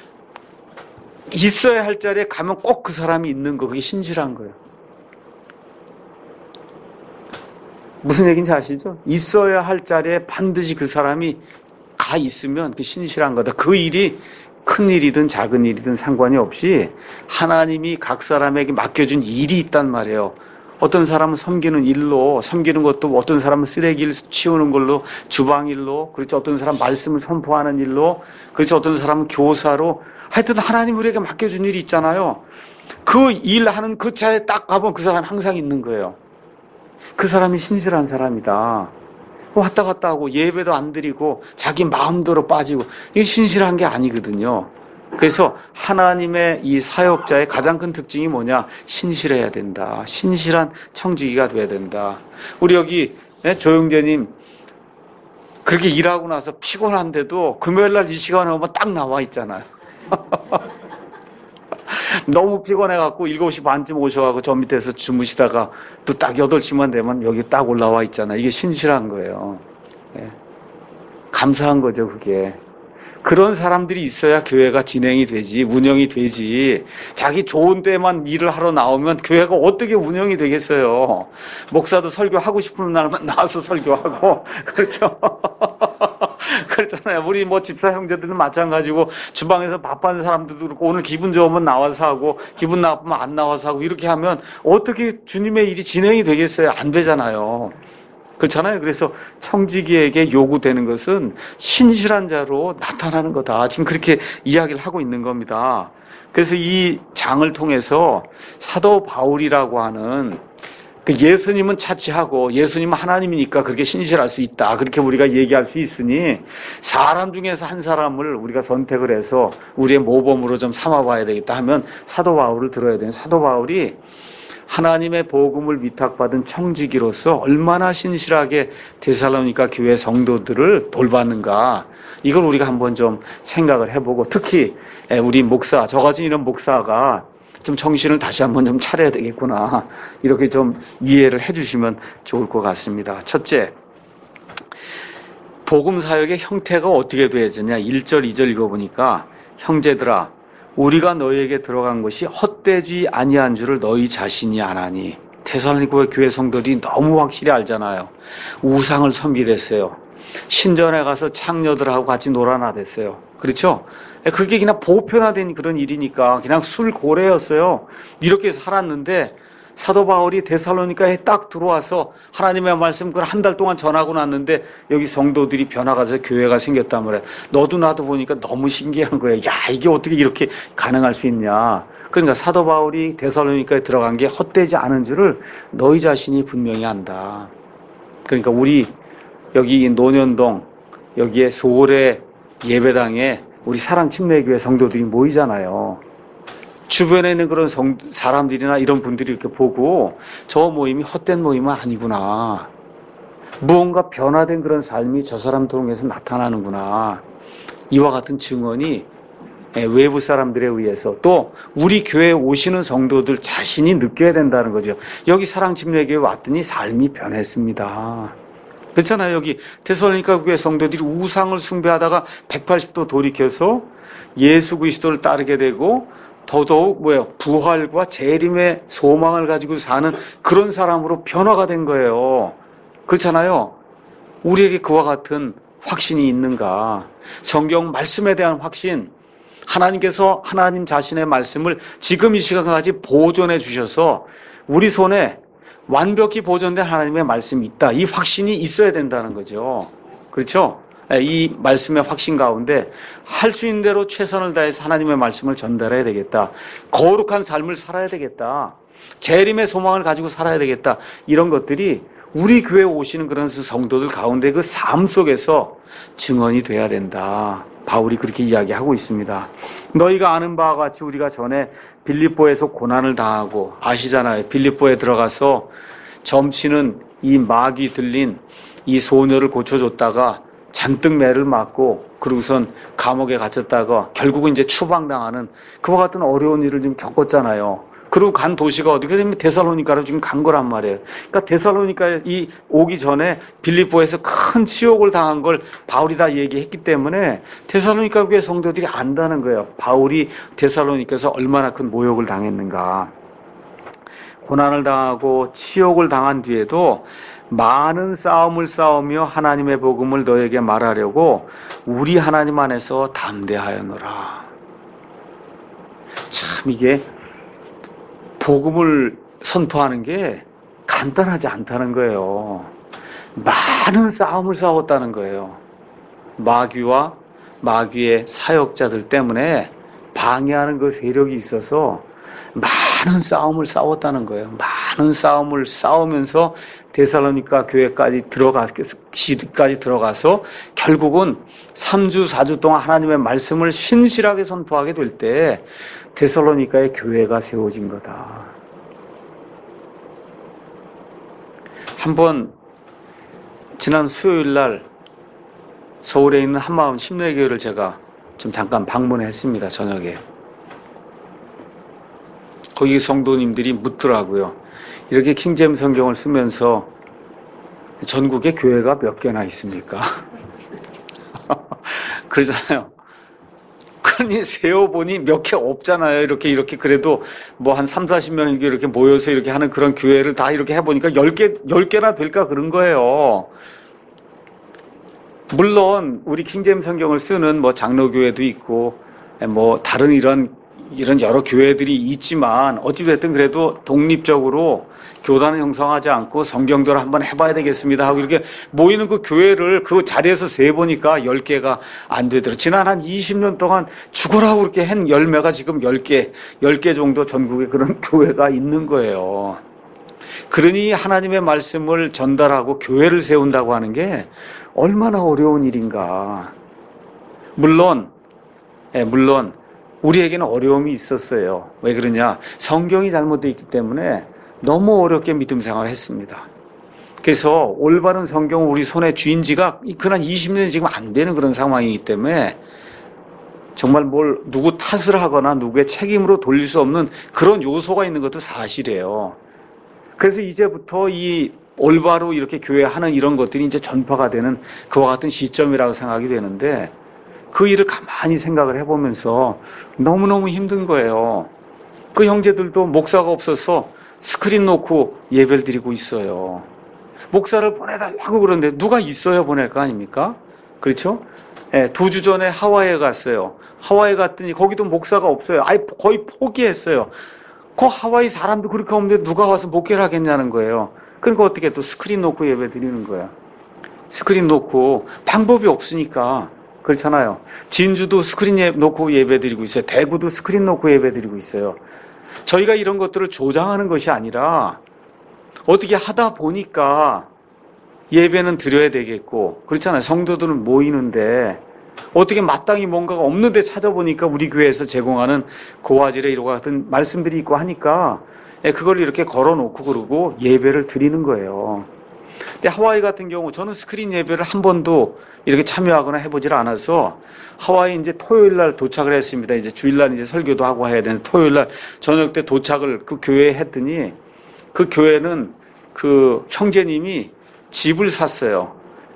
있어야 할 자리에 가면 꼭 그 사람이 있는 거, 그게 신실한 거예요. 무슨 얘기인지 아시죠? 있어야 할 자리에 반드시 그 사람이 가 있으면 그 신실한 거다. 그 일이 큰 일이든 작은 일이든 상관이 없이 하나님이 각 사람에게 맡겨준 일이 있단 말이에요. 어떤 사람은 섬기는 일로, 섬기는 것도 어떤 사람은 쓰레기를 치우는 걸로, 주방 일로, 그렇죠. 어떤 사람은 말씀을 선포하는 일로, 그렇죠. 어떤 사람은 교사로. 하여튼 하나님 우리에게 맡겨준 일이 있잖아요. 그 일하는 그 자리에 딱 가보면 그 사람이 항상 있는 거예요. 그 사람이 신실한 사람이다. 왔다 갔다 하고 예배도 안 드리고 자기 마음대로 빠지고, 이게 신실한 게 아니거든요. 그래서 하나님의 이 사역자의 가장 큰 특징이 뭐냐? 신실해야 된다. 신실한 청지기가 돼야 된다. 우리 여기 조영재님 그렇게 일하고 나서 피곤한데도 금요일날 이 시간에 오면 딱 나와 있잖아요. 너무 피곤해갖고 7시 반쯤 오셔가지고 저 밑에서 주무시다가 또 딱 8시만 되면 여기 딱 올라와 있잖아요. 이게 신실한 거예요. 감사한 거죠, 그게. 그런 사람들이 있어야 교회가 진행이 되지, 운영이 되지. 자기 좋은 때만 일을 하러 나오면 교회가 어떻게 운영이 되겠어요. 목사도 설교하고 싶은 날만 나와서 설교하고, 그렇죠. 그렇잖아요. 우리 뭐 집사 형제들은 마찬가지고, 주방에서 밥하는 사람들도 그렇고, 오늘 기분 좋으면 나와서 하고, 기분 나쁘면 안 나와서 하고, 이렇게 하면 어떻게 주님의 일이 진행이 되겠어요? 안 되잖아요. 그렇잖아요. 그래서 청지기에게 요구되는 것은 신실한 자로 나타나는 거다. 지금 그렇게 이야기를 하고 있는 겁니다. 그래서 이 장을 통해서 사도 바울이라고 하는 그 예수님은 차치하고 예수님은 하나님이니까 그렇게 신실할 수 있다. 그렇게 우리가 얘기할 수 있으니 사람 중에서 한 사람을 우리가 선택을 해서 우리의 모범으로 좀 삼아봐야 되겠다 하면 사도 바울을 들어야 돼요. 사도 바울이 하나님의 복음을 위탁받은 청지기로서 얼마나 신실하게 데살로니가 교회 성도들을 돌봤는가, 이걸 우리가 한번 좀 생각을 해보고, 특히 우리 목사, 저같이 이런 목사가 좀 정신을 다시 한번 좀 차려야 되겠구나, 이렇게 좀 이해를 해주시면 좋을 것 같습니다. 첫째, 복음 사역의 형태가 어떻게 돼야 되냐. 1절 2절 읽어보니까, 형제들아 우리가 너희에게 들어간 것이 헛되지 아니한 줄을 너희 자신이 아나니. 데살로니가 교회 성도들이 너무 확실히 알잖아요. 우상을 섬기댔어요. 신전에 가서 창녀들하고 같이 놀아나댔어요. 그렇죠? 그게 그냥 보편화된 그런 일이니까 그냥 술고래였어요. 이렇게 살았는데 사도 바울이 데살로니가에 딱 들어와서 하나님의 말씀 그걸 한 달 동안 전하고 났는데 여기 성도들이 변화가 돼서 교회가 생겼단 말이에요. 너도 나도 보니까 너무 신기한 거예요. 야, 이게 어떻게 이렇게 가능할 수 있냐. 그러니까 사도 바울이 데살로니가에 들어간 게 헛되지 않은 줄을 너희 자신이 분명히 안다. 그러니까 우리 여기 논현동 여기에 소래 예배당에 우리 사랑침례교회 성도들이 모이잖아요. 주변에 있는 그런 사람들이나 이런 분들이 이렇게 보고 저 모임이 헛된 모임은 아니구나. 무언가 변화된 그런 삶이 저 사람 통해서 나타나는구나. 이와 같은 증언이 외부 사람들에 의해서 또 우리 교회에 오시는 성도들 자신이 느껴야 된다는 거죠. 여기 사랑침례교회 왔더니 삶이 변했습니다. 그렇잖아요. 여기 데살로니가 교회 성도들이 우상을 숭배하다가 180도 돌이켜서 예수 그리스도를 따르게 되고 더더욱 부활과 재림의 소망을 가지고 사는 그런 사람으로 변화가 된 거예요. 그렇잖아요. 우리에게 그와 같은 확신이 있는가? 성경 말씀에 대한 확신, 하나님께서 하나님 자신의 말씀을 지금 이 시간까지 보존해 주셔서 우리 손에 완벽히 보존된 하나님의 말씀이 있다. 이 확신이 있어야 된다는 거죠. 그렇죠? 이 말씀의 확신 가운데 할 수 있는 대로 최선을 다해서 하나님의 말씀을 전달해야 되겠다. 거룩한 삶을 살아야 되겠다. 재림의 소망을 가지고 살아야 되겠다. 이런 것들이 우리 교회에 오시는 그런 성도들 가운데 그 삶 속에서 증언이 돼야 된다. 바울이 그렇게 이야기하고 있습니다. 너희가 아는 바와 같이 우리가 전에 빌립보에서 고난을 당하고 아시잖아요. 빌립보에 들어가서 점치는 이 마귀 들린 이 소녀를 고쳐줬다가 잔뜩 매를 맞고 그러고선 감옥에 갇혔다가 결국은 이제 추방당하는 그와 같은 어려운 일을 좀 겪었잖아요. 그리고 간 도시가 어디가 되면 데살로니가로 지금 간 거란 말이에요. 그러니까 데살로니가에 오기 전에 빌립보에서 큰 치욕을 당한 걸 바울이 다 얘기했기 때문에 데살로니가 교회 성도들이 안다는 거예요. 바울이 데살로니가에서 얼마나 큰 모욕을 당했는가. 고난을 당하고 치욕을 당한 뒤에도 많은 싸움을 싸우며 하나님의 복음을 너에게 말하려고 우리 하나님 안에서 담대하였노라. 참 이게 복음을 선포하는 게 간단하지 않다는 거예요. 많은 싸움을 싸웠다는 거예요. 마귀와 마귀의 사역자들 때문에 방해하는 그 세력이 있어서 많은 싸움을 싸웠다는 거예요. 많은 싸움을 싸우면서 데살로니가 교회까지 들어가서 결국은 3주, 4주 동안 하나님의 말씀을 신실하게 선포하게 될 때 데살로니가의 교회가 세워진 거다. 한번 지난 수요일 날 서울에 있는 한마음 심례교회를 제가 좀 잠깐 방문했습니다. 저녁에. 거기 성도님들이 묻더라고요. 이렇게 킹제임스 성경을 쓰면서 전국에 교회가 몇 개나 있습니까? 그러잖아요. 그러니 세어보니 몇 개 없잖아요. 이렇게 그래도 뭐 한 3, 40명 이렇게 모여서 이렇게 하는 그런 교회를 다 이렇게 해보니까 10개나 될까 그런 거예요. 물론 우리 킹제임스 성경을 쓰는 뭐 장로교회도 있고 뭐 다른 이런 여러 교회들이 있지만 어찌됐든 그래도 독립적으로 교단을 형성하지 않고 성경대로 한번 해봐야 되겠습니다 하고 이렇게 모이는 그 교회를 그 자리에서 세보니까 10개가 안 되더라고요. 지난 한 20년 동안 죽으라고 그렇게 한 열매가 지금 10개 정도 전국에 그런 교회가 있는 거예요. 그러니 하나님의 말씀을 전달하고 교회를 세운다고 하는 게 얼마나 어려운 일인가. 물론 우리에게는 어려움이 있었어요. 왜 그러냐? 성경이 잘못되어 있기 때문에 너무 어렵게 믿음 생활을 했습니다. 그래서 올바른 성경을 우리 손에 쥔 지가 그한 20년이 지금 안 되는 그런 상황이기 때문에 정말 누구 탓을 하거나 누구의 책임으로 돌릴 수 없는 그런 요소가 있는 것도 사실이에요. 그래서 이제부터 이 올바로 이렇게 교회하는 이런 것들이 이제 전파가 되는 그와 같은 시점이라고 생각이 되는데 그 일을 가만히 생각을 해보면서 너무너무 힘든 거예요. 그 형제들도 목사가 없어서 스크린 놓고 예배를 드리고 있어요. 목사를 보내달라고 그러는데 누가 있어야 보낼 거 아닙니까? 그렇죠? 2주 전에 하와이에 갔어요. 하와이에 갔더니 거기도 목사가 없어요. 아예 거의 포기했어요. 그 하와이 사람도 그렇게 없는데 누가 와서 목회를 하겠냐는 거예요. 그러니까 어떻게 또 스크린 놓고 예배 드리는 거예요. 스크린 놓고 방법이 없으니까. 그렇잖아요. 진주도 스크린 놓고 예배 드리고 있어요. 대구도 스크린 놓고 예배 드리고 있어요. 저희가 이런 것들을 조장하는 것이 아니라 어떻게 하다 보니까 예배는 드려야 되겠고 그렇잖아요. 성도들은 모이는데 어떻게 마땅히 뭔가가 없는데 찾아보니까 우리 교회에서 제공하는 고화질의 이와 같은 말씀들이 있고 하니까 그걸 이렇게 걸어놓고 그러고 예배를 드리는 거예요. 근데 하와이 같은 경우 저는 스크린 예배를 한 번도 이렇게 참여하거나 해보질 않아서 하와이 이제 토요일 날 도착을 했습니다. 이제 주일날 이제 설교도 하고 해야 되는데 토요일 날 저녁 때 도착을 그 교회에 했더니 그 교회는 그 형제님이 집을 샀어요.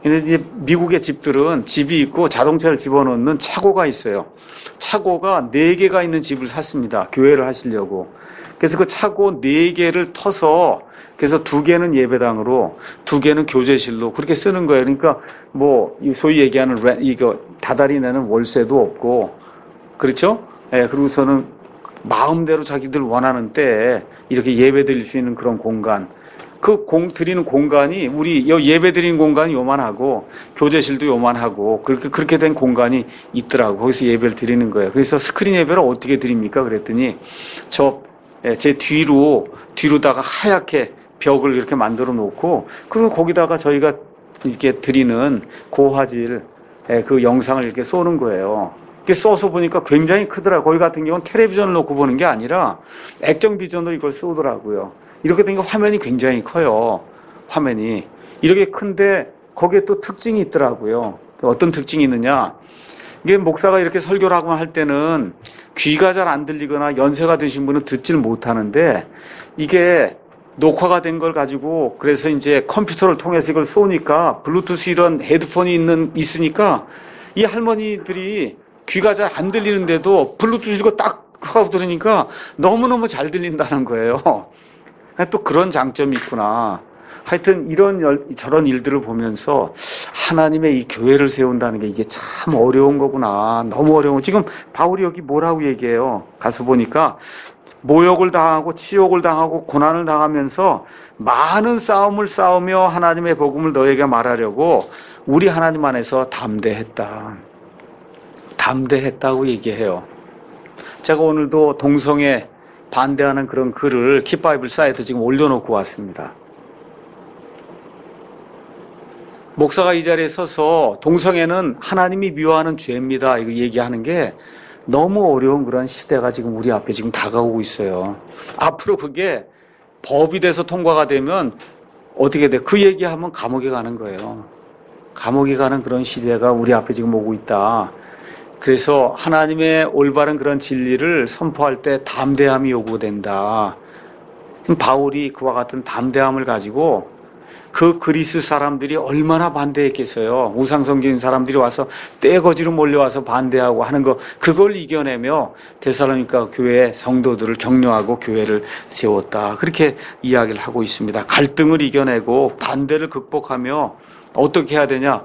근데 이제 미국의 집들은 집이 있고 자동차를 집어넣는 차고가 있어요. 차고가 4개가 있는 집을 샀습니다. 교회를 하시려고. 그래서 그 차고 4개를 터서 그래서 2개는 예배당으로 2개는 교제실로 그렇게 쓰는 거예요. 그러니까 뭐 소위 얘기하는 이거 다달이 내는 월세도 없고 그렇죠? 예, 그리고서는 마음대로 자기들 원하는 때에 이렇게 예배 드릴 수 있는 그런 공간. 드리는 공간이 우리 예배 드리는 공간이 요만하고 교제실도 요만하고 그렇게 된 공간이 있더라고. 거기서 예배를 드리는 거예요. 그래서 스크린 예배를 어떻게 드립니까? 그랬더니 제 뒤로다가 하얗게 벽을 이렇게 만들어 놓고 그리고 거기다가 저희가 이렇게 드리는 고화질 그 영상을 이렇게 쏘는 거예요. 이렇게 쏘서 보니까 굉장히 크더라고요. 거기 같은 경우는 텔레비전을 놓고 보는 게 아니라 액정 비전으로 이걸 쏘더라고요. 이렇게 되니까 화면이 굉장히 커요. 화면이. 이렇게 큰데 거기에 또 특징이 있더라고요. 어떤 특징이 있느냐. 이게 목사가 이렇게 설교를 하고 할 때는 귀가 잘 안 들리거나 연세가 드신 분은 듣질 못하는데 이게 녹화가 된 걸 가지고 그래서 이제 컴퓨터를 통해서 이걸 쏘니까 블루투스 이런 헤드폰이 있으니까 이 할머니들이 귀가 잘 안 들리는데도 블루투스 이거 딱 하고 들으니까 너무너무 잘 들린다는 거예요. 또 그런 장점이 있구나. 하여튼 저런 일들을 보면서 하나님의 이 교회를 세운다는 게 이게 참 어려운 거구나. 너무 어려워. 지금 바울이 여기 뭐라고 얘기해요? 가서 보니까 모욕을 당하고 치욕을 당하고 고난을 당하면서 많은 싸움을 싸우며 하나님의 복음을 너에게 말하려고 우리 하나님 안에서 담대했다고 얘기해요. 제가 오늘도 동성애 반대하는 그런 글을 킵바이블 사이트에 지금 올려놓고 왔습니다. 목사가 이 자리에 서서 동성애는 하나님이 미워하는 죄입니다. 이거 얘기하는 게 너무 어려운 그런 시대가 지금 우리 앞에 지금 다가오고 있어요. 앞으로 그게 법이 돼서 통과가 되면 어떻게 돼? 그 얘기하면 감옥에 가는 거예요. 감옥에 가는 그런 시대가 우리 앞에 지금 오고 있다. 그래서 하나님의 올바른 그런 진리를 선포할 때 담대함이 요구된다. 지금 바울이 그와 같은 담대함을 가지고 그 그리스 사람들이 얼마나 반대했겠어요. 우상성기인 사람들이 와서 떼거지로 몰려와서 반대하고 하는 거 그걸 이겨내며 데살로니가 교회 성도들을 격려하고 교회를 세웠다. 그렇게 이야기를 하고 있습니다. 갈등을 이겨내고 반대를 극복하며 어떻게 해야 되냐?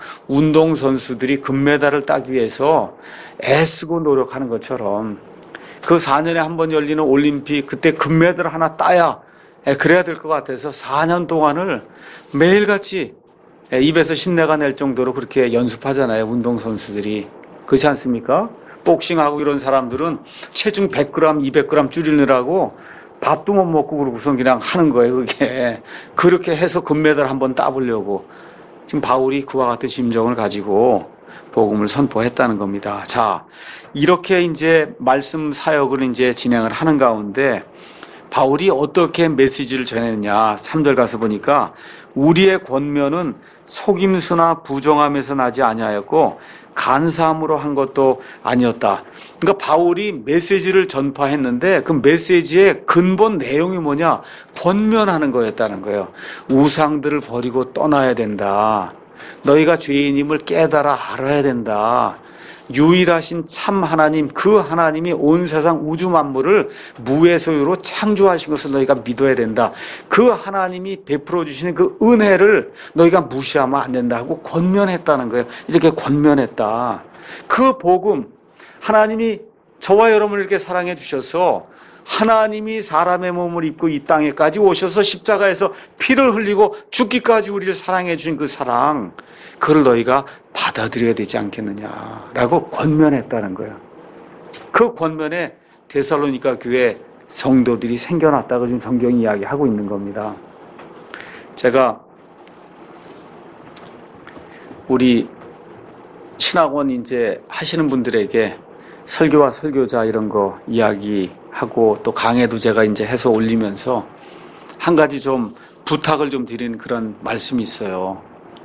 운동선수들이 금메달을 따기 위해서 애쓰고 노력하는 것처럼 그 4년에 한 번 열리는 올림픽 그때 금메달을 하나 따야 그래야 될 것 같아서 4년 동안을 매일같이 입에서 신내가 낼 정도로 그렇게 연습하잖아요. 운동선수들이. 그렇지 않습니까? 복싱하고 이런 사람들은 체중 100g, 200g 줄이느라고 밥도 못 먹고 그러고선 그냥 하는 거예요. 그게. 그렇게 해서 금메달 한번 따보려고. 지금 바울이 그와 같은 심정을 가지고 복음을 선포했다는 겁니다. 자, 이렇게 이제 말씀 사역을 이제 진행을 하는 가운데 바울이 어떻게 메시지를 전했느냐. 3절 가서 보니까 우리의 권면은 속임수나 부정함에서 나지 아니하였고 간사함으로 한 것도 아니었다. 그러니까 바울이 메시지를 전파했는데 그 메시지의 근본 내용이 뭐냐? 권면하는 거였다는 거예요. 우상들을 버리고 떠나야 된다. 너희가 죄인임을 깨달아 알아야 된다. 유일하신 참 하나님, 그 하나님이 온 세상 우주 만물을 무의 소유로 창조하신 것을 너희가 믿어야 된다. 그 하나님이 베풀어 주시는 그 은혜를 너희가 무시하면 안 된다고 권면했다는 거예요. 이렇게 권면했다. 그 복음, 하나님이 저와 여러분을 이렇게 사랑해 주셔서 하나님이 사람의 몸을 입고 이 땅에까지 오셔서 십자가에서 피를 흘리고 죽기까지 우리를 사랑해 주신 그 사랑, 그걸 너희가 받아들여야 되지 않겠느냐라고 권면했다는 거예요. 그 권면에 데살로니가 교회 성도들이 생겨났다고 지금 성경이 이야기하고 있는 겁니다. 제가 우리 신학원 이제 하시는 분들에게 설교와 설교자 이런 거 이야기하고 또 강해도 제가 이제 해서 올리면서 한 가지 좀 부탁을 좀 드리는 그런 말씀이 있어요.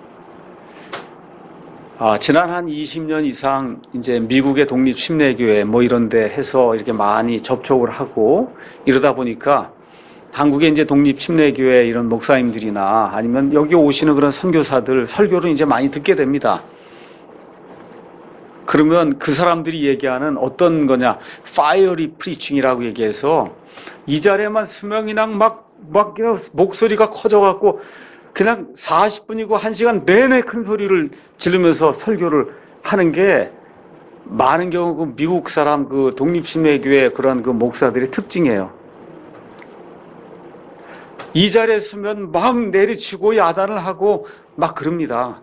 지난 한 20년 이상 이제 미국의 독립 침례교회 뭐 이런 데 해서 이렇게 많이 접촉을 하고 이러다 보니까 한국의 이제 독립침례교회 이런 목사님들이나 아니면 여기 오시는 그런 선교사들 설교를 이제 많이 듣게 됩니다. 그러면 그 사람들이 얘기하는 어떤 거냐, fiery preaching이라고 얘기해서 이 자리에만 수명이랑 막 목소리가 커져갖고 그냥 40분이고 1시간 내내 큰 소리를 지르면서 설교를 하는 게 많은 경우 그 미국 사람 그 독립침례교회 그런 그 목사들의 특징이에요. 이 자리에 서면 막 내리치고 야단을 하고 막 그럽니다.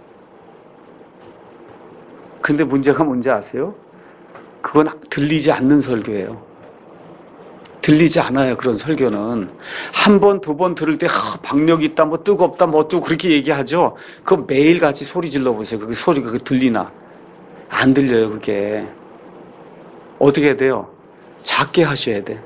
근데 문제가 뭔지 아세요? 그건 들리지 않는 설교예요. 들리지 않아요. 그런 설교는. 한 번, 두 번 들을 때 박력이 있다, 뭐 뜨겁다, 뭐 어쩌고 그렇게 얘기하죠. 그거 매일같이 소리 질러보세요. 그게 소리가 들리나? 안 들려요. 그게. 어떻게 해야 돼요? 작게 하셔야 돼.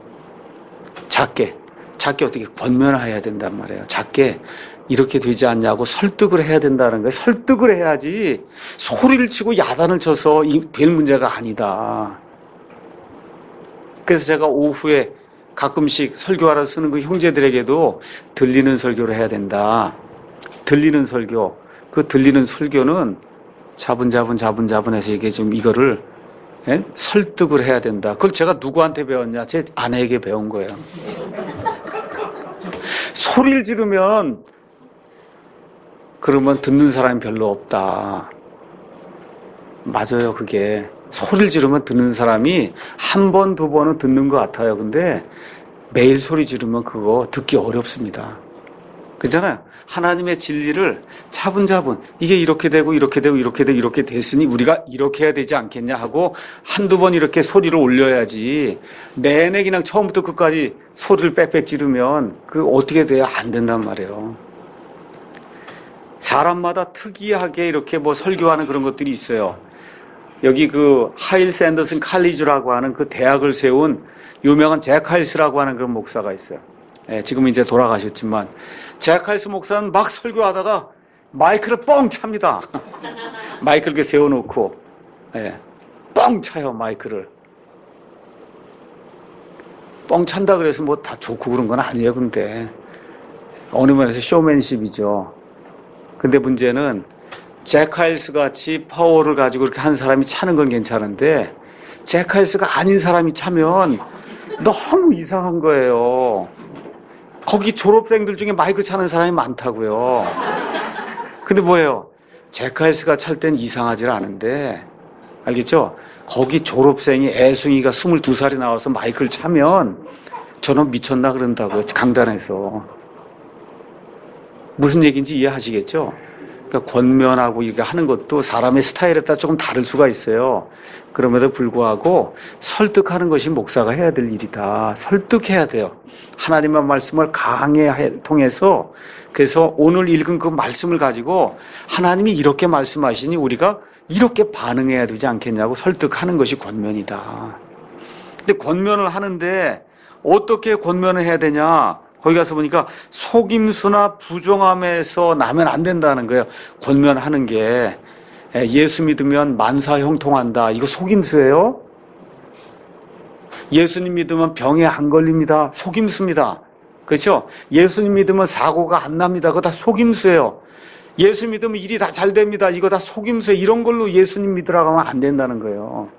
작게 어떻게 권면해야 된단 말이에요. 작게 이렇게 되지 않냐고 설득을 해야 된다는 거예요. 설득을 해야지 소리를 치고 야단을 쳐서 될 문제가 아니다. 그래서 제가 오후에 가끔씩 설교하러 쓰는 그 형제들에게도 들리는 설교를 해야 된다. 들리는 설교. 그 들리는 설교는 자분자분해서 이게 좀 이거를 설득을 해야 된다. 그걸 제가 누구한테 배웠냐? 제 아내에게 배운 거예요. 소리를 지르면 그러면 듣는 사람이 별로 없다. 맞아요, 그게. 소리를 지르면 듣는 사람이 한 번, 두 번은 듣는 것 같아요. 근데 매일 소리 지르면 그거 듣기 어렵습니다. 그렇잖아요. 하나님의 진리를 차분차분 이게 이렇게 되고 이렇게 되고 이렇게 되고 이렇게 됐으니 우리가 이렇게 해야 되지 않겠냐 하고 한두 번 이렇게 소리를 올려야지 내내 그냥 처음부터 끝까지 소리를 빽빽 지르면 그 어떻게 돼야 안 된단 말이에요. 사람마다 특이하게 이렇게 뭐 설교하는 그런 것들이 있어요. 여기 그 하일 샌더슨 칼리지라고 하는 그 대학을 세운 유명한 잭 하일스라고 하는 그런 목사가 있어요. 지금 이제 돌아가셨지만 잭 하일스 목사는 막 설교하다가 마이크를 뻥 찹니다. 마이크를 이렇게 세워놓고 뻥 차요 마이크를. 뻥 찬다 그래서 뭐 다 좋고 그런 건 아니에요. 근데 어느 면에서 쇼맨십이죠. 근데 문제는 잭 하일스 같이 파워를 가지고 이렇게 한 사람이 차는 건 괜찮은데 잭 하일스가 아닌 사람이 차면 너무 이상한 거예요. 거기 졸업생들 중에 마이크 차는 사람이 많다고요. 근데 뭐예요? 잭 하일스가 찰 땐 이상하지 않은데 알겠죠? 거기 졸업생이 애숭이가 22살이 나와서 마이크를 차면 저는 미쳤나 그런다고요. 강단에서. 무슨 얘기인지 이해하시겠죠? 그러니까 권면하고 이렇게 하는 것도 사람의 스타일에 따라 조금 다를 수가 있어요. 그럼에도 불구하고 설득하는 것이 목사가 해야 될 일이다. 설득해야 돼요. 하나님의 말씀을 강하게 통해서 그래서 오늘 읽은 그 말씀을 가지고 하나님이 이렇게 말씀하시니 우리가 이렇게 반응해야 되지 않겠냐고 설득하는 것이 권면이다. 근데 권면을 하는데 어떻게 권면을 해야 되냐? 거기 가서 보니까 속임수나 부정함에서 나면 안 된다는 거예요. 권면하는 게 예수 믿으면 만사 형통한다. 이거 속임수예요? 예수님 믿으면 병에 안 걸립니다. 속임수입니다. 그렇죠? 예수님 믿으면 사고가 안 납니다. 그거 다 속임수예요. 예수 믿으면 일이 다 잘 됩니다. 이거 다 속임수예요. 이런 걸로 예수님 믿으라고 하면 안 된다는 거예요.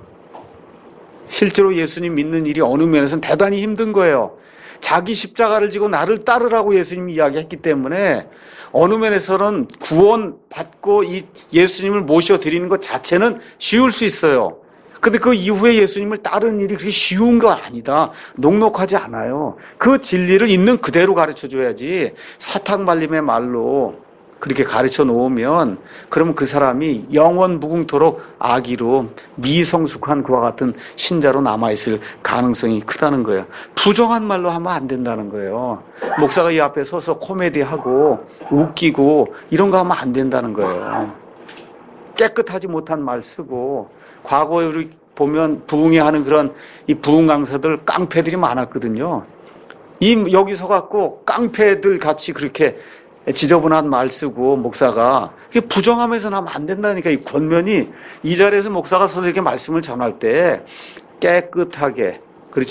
실제로 예수님 믿는 일이 어느 면에서는 대단히 힘든 거예요. 자기 십자가를 지고 나를 따르라고 예수님이 이야기했기 때문에 어느 면에서는 구원받고 이 예수님을 모셔드리는 것 자체는 쉬울 수 있어요. 근데 그 이후에 예수님을 따르는 일이 그렇게 쉬운 거 아니다. 녹록하지 않아요. 그 진리를 있는 그대로 가르쳐 줘야지 사탕 발림의 말로 그렇게 가르쳐 놓으면 그러면 그 사람이 영원 무궁토록 악의로 미성숙한 그와 같은 신자로 남아있을 가능성이 크다는 거예요. 부정한 말로 하면 안 된다는 거예요. 목사가 이 앞에 서서 코미디하고 웃기고 이런 거 하면 안 된다는 거예요. 깨끗하지 못한 말 쓰고 과거에 우리 보면 부흥회 하는 그런 이 부흥 강사들 깡패들이 많았거든요. 여기서 갖고 깡패들 같이 그렇게 지저분한 말 쓰고 목사가 부정하면서 하면 안 된다니까. 이 권면이 이 자리에서 목사가 서서 이렇게 말씀을 전할 때 깨끗하게 그렇죠?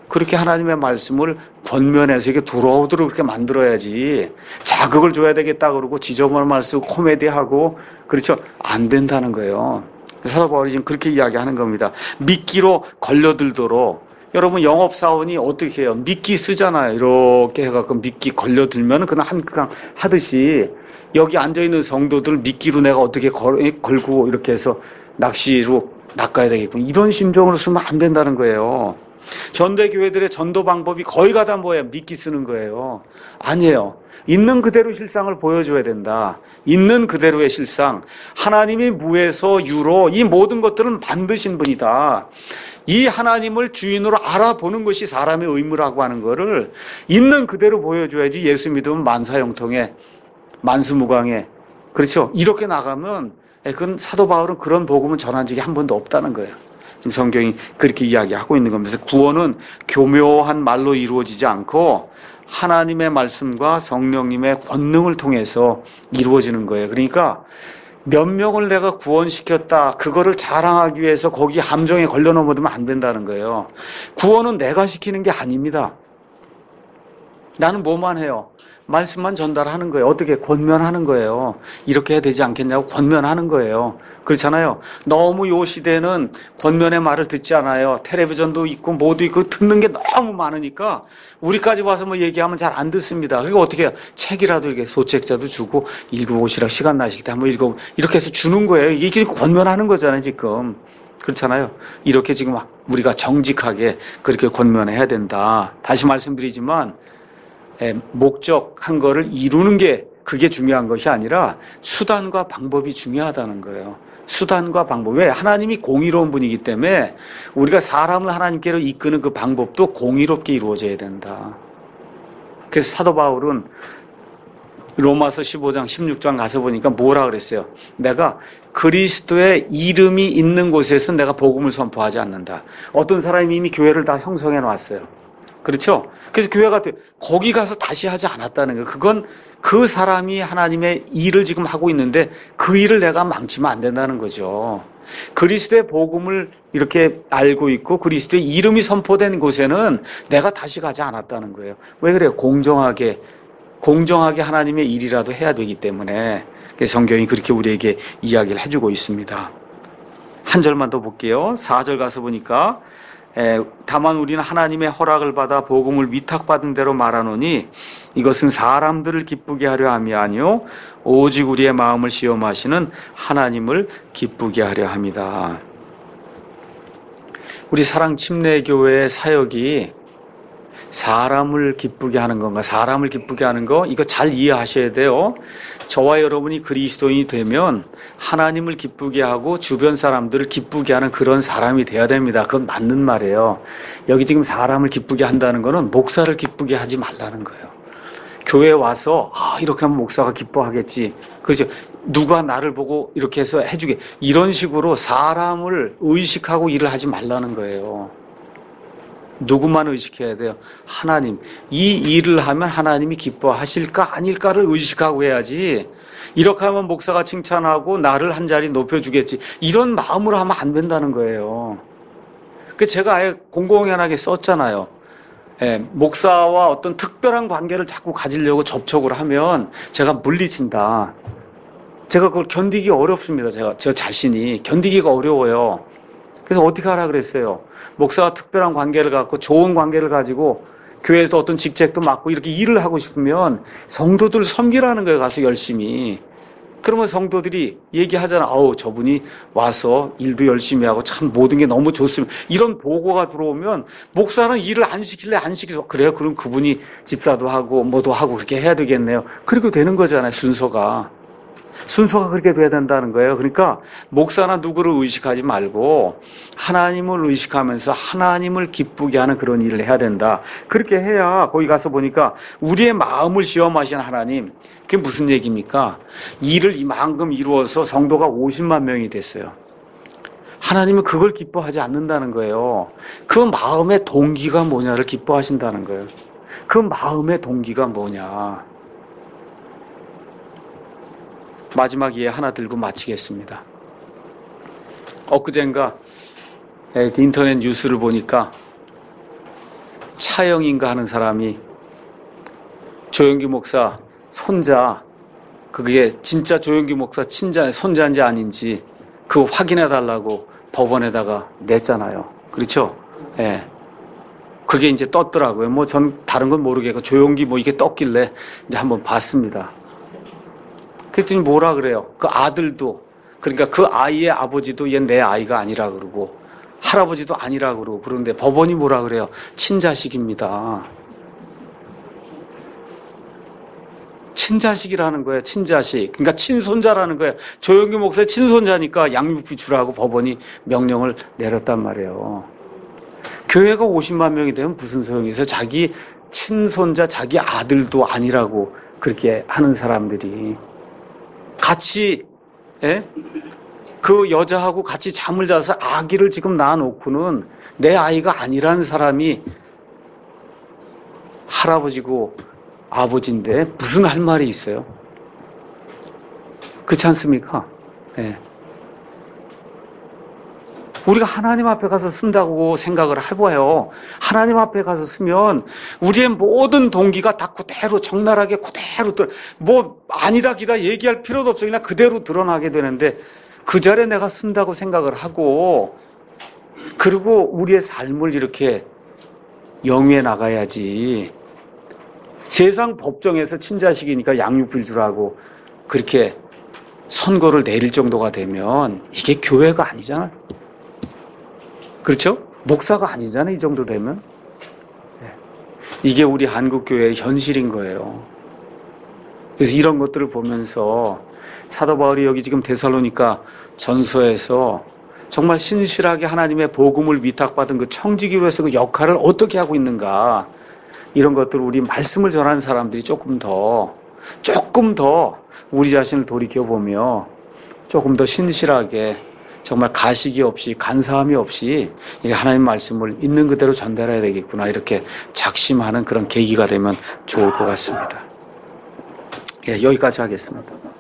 그렇게 하나님의 말씀을 권면해서 이게 돌아오도록 그렇게 만들어야지. 자극을 줘야 되겠다 그러고 지저분한 말 쓰고 코미디하고 그렇죠. 안 된다는 거예요. 사도 바울이 지금 그렇게 이야기하는 겁니다. 미끼로 걸려들도록. 여러분 영업사원이 어떻게 해요? 미끼 쓰잖아요. 이렇게 해갖고 미끼 걸려들면 그냥 한강 하듯이 여기 앉아있는 성도들 미끼로 내가 어떻게 걸고 이렇게 해서 낚시로 낚아야 되겠군. 이런 심정으로 쓰면 안 된다는 거예요. 전대교회들의 전도 방법이 거의 다 뭐예요? 미끼 쓰는 거예요. 아니에요. 있는 그대로 실상을 보여줘야 된다. 있는 그대로의 실상. 하나님이 무에서 유로 이 모든 것들을 만드신 분이다. 이 하나님을 주인으로 알아보는 것이 사람의 의무라고 하는 거를 있는 그대로 보여줘야지. 예수 믿으면 만사형통에 만수무강에 그렇죠. 이렇게 나가면 그건 사도 바울은 그런 복음은 전한 적이 한 번도 없다는 거예요. 지금 성경이 그렇게 이야기하고 있는 겁니다. 그래서 구원은 교묘한 말로 이루어지지 않고 하나님의 말씀과 성령님의 권능을 통해서 이루어지는 거예요. 그러니까 몇 명을 내가 구원시켰다. 그거를 자랑하기 위해서 거기 함정에 걸려 넘어들면 안 된다는 거예요. 구원은 내가 시키는 게 아닙니다. 나는 뭐만 해요? 말씀만 전달하는 거예요. 어떻게 권면하는 거예요. 이렇게 해야 되지 않겠냐고 권면하는 거예요. 그렇잖아요. 너무 요 시대는 권면의 말을 듣지 않아요. 텔레비전도 있고 뭐도 있고 듣는 게 너무 많으니까 우리까지 와서 뭐 얘기하면 잘 안 듣습니다. 그리고 어떻게 해요? 책이라도 이렇게 소책자도 주고 읽어보시라 시간 나실 때 한번 읽어 이렇게 해서 주는 거예요. 이게 권면하는 거잖아요. 지금. 그렇잖아요. 이렇게 지금 우리가 정직하게 그렇게 권면해야 된다. 다시 말씀드리지만 목적한 거를 이루는 게 그게 중요한 것이 아니라 수단과 방법이 중요하다는 거예요. 수단과 방법. 왜? 하나님이 공의로운 분이기 때문에 우리가 사람을 하나님께로 이끄는 그 방법도 공의롭게 이루어져야 된다. 그래서 사도 바울은 로마서 15장 16장 가서 보니까 뭐라 그랬어요? 내가 그리스도의 이름이 있는 곳에서 내가 복음을 선포하지 않는다. 어떤 사람이 이미 교회를 다 형성해 놨어요. 그렇죠? 그래서 교회가 거기 가서 다시 하지 않았다는 거예요. 그건 그 사람이 하나님의 일을 지금 하고 있는데 그 일을 내가 망치면 안 된다는 거죠. 그리스도의 복음을 이렇게 알고 있고 그리스도의 이름이 선포된 곳에는 내가 다시 가지 않았다는 거예요. 왜 그래요? 공정하게 하나님의 일이라도 해야 되기 때문에 성경이 그렇게 우리에게 이야기를 해주고 있습니다. 한 절만 더 볼게요. 4절 가서 보니까 다만 우리는 하나님의 허락을 받아 복음을 위탁받은 대로 말하노니 이것은 사람들을 기쁘게 하려 함이 아니요 오직 우리의 마음을 시험하시는 하나님을 기쁘게 하려 함이다. 우리 사랑침례교회의 사역이 사람을 기쁘게 하는 건가? 사람을 기쁘게 하는 거 이거 잘 이해하셔야 돼요. 저와 여러분이 그리스도인이 되면 하나님을 기쁘게 하고 주변 사람들을 기쁘게 하는 그런 사람이 돼야 됩니다. 그건 맞는 말이에요. 여기 지금 사람을 기쁘게 한다는 거는 목사를 기쁘게 하지 말라는 거예요. 교회에 와서 이렇게 하면 목사가 기뻐하겠지. 그렇죠. 누가 나를 보고 이렇게 해서 해주게. 이런 식으로 사람을 의식하고 일을 하지 말라는 거예요. 누구만 의식해야 돼요? 하나님. 이 일을 하면 하나님이 기뻐하실까 아닐까를 의식하고 해야지. 이렇게 하면 목사가 칭찬하고 나를 한 자리 높여주겠지. 이런 마음으로 하면 안 된다는 거예요. 제가 아예 공공연하게 썼잖아요. 목사와 어떤 특별한 관계를 자꾸 가지려고 접촉을 하면 제가 물리친다. 제가 그걸 견디기 어렵습니다. 저 자신이 견디기가 어려워요. 그래서 어떻게 하라 그랬어요? 목사와 특별한 관계를 갖고 좋은 관계를 가지고 교회에서 어떤 직책도 맡고 이렇게 일을 하고 싶으면 성도들 섬기라는 거예요. 가서 열심히. 그러면 성도들이 얘기하잖아. 저분이 와서 일도 열심히 하고 참 모든 게 너무 좋습니다. 이런 보고가 들어오면 목사는 일을 안 시킬래 안 시켜서 그래요. 그럼 그분이 집사도 하고 뭐도 하고 그렇게 해야 되겠네요. 그렇게 되는 거잖아요. 순서가 그렇게 돼야 된다는 거예요. 그러니까 목사나 누구를 의식하지 말고 하나님을 의식하면서 하나님을 기쁘게 하는 그런 일을 해야 된다. 그렇게 해야 거기 가서 보니까 우리의 마음을 시험하시는 하나님. 그게 무슨 얘기입니까? 일을 이만큼 이루어서 성도가 50만 명이 됐어요. 하나님은 그걸 기뻐하지 않는다는 거예요. 그 마음의 동기가 뭐냐를 기뻐하신다는 거예요. 그 마음의 동기가 뭐냐. 마지막 예 하나 들고 마치겠습니다. 엊그젠가 인터넷 뉴스를 보니까 차영인가 하는 사람이 조영기 목사 손자, 그게 진짜 조영기 목사 손자인지 아닌지 그거 확인해 달라고 법원에다가 냈잖아요. 그렇죠? 예. 그게 이제 떴더라고요. 뭐 전 다른 건 모르겠고 조영기 뭐 이게 떴길래 이제 한번 봤습니다. 그랬더니 뭐라 그래요? 그 아들도, 그러니까 그 아이의 아버지도 얘 내 아이가 아니라 그러고 할아버지도 아니라 그러고 그런데 법원이 뭐라 그래요? 친자식입니다. 친자식이라는 거예요. 친자식. 그러니까 친손자라는 거예요. 조영기 목사의 친손자니까 양육비 주라고 법원이 명령을 내렸단 말이에요. 교회가 50만 명이 되면 무슨 소용이 있어요? 자기 친손자, 자기 아들도 아니라고 그렇게 하는 사람들이 같이, 예? 그 여자하고 같이 잠을 자서 아기를 지금 낳아놓고는 내 아이가 아니라는 사람이 할아버지고 아버지인데 무슨 할 말이 있어요? 그렇지 않습니까? 예. 우리가 하나님 앞에 가서 쓴다고 생각을 해봐요. 하나님 앞에 가서 쓰면 우리의 모든 동기가 다 그대로 적나라하게 그대로 뭐 아니다 기다 얘기할 필요도 없어. 그냥 그대로 드러나게 되는데 그 자리에 내가 쓴다고 생각을 하고 그리고 우리의 삶을 이렇게 영위해 나가야지. 세상 법정에서 친자식이니까 양육비를 주라고 그렇게 선고를 내릴 정도가 되면 이게 교회가 아니잖아요. 그렇죠? 목사가 아니잖아요. 이 정도 되면. 이게 우리 한국교회의 현실인 거예요. 그래서 이런 것들을 보면서 사도 바울이 여기 지금 데살로니가 전서에서 정말 신실하게 하나님의 복음을 위탁받은 그 청지기로서 그 역할을 어떻게 하고 있는가, 이런 것들을 우리 말씀을 전하는 사람들이 조금 더 우리 자신을 돌이켜보며 조금 더 신실하게 정말 가식이 없이 간사함이 없이 하나님 말씀을 있는 그대로 전달해야 되겠구나, 이렇게 작심하는 그런 계기가 되면 좋을 것 같습니다. 예, 여기까지 하겠습니다.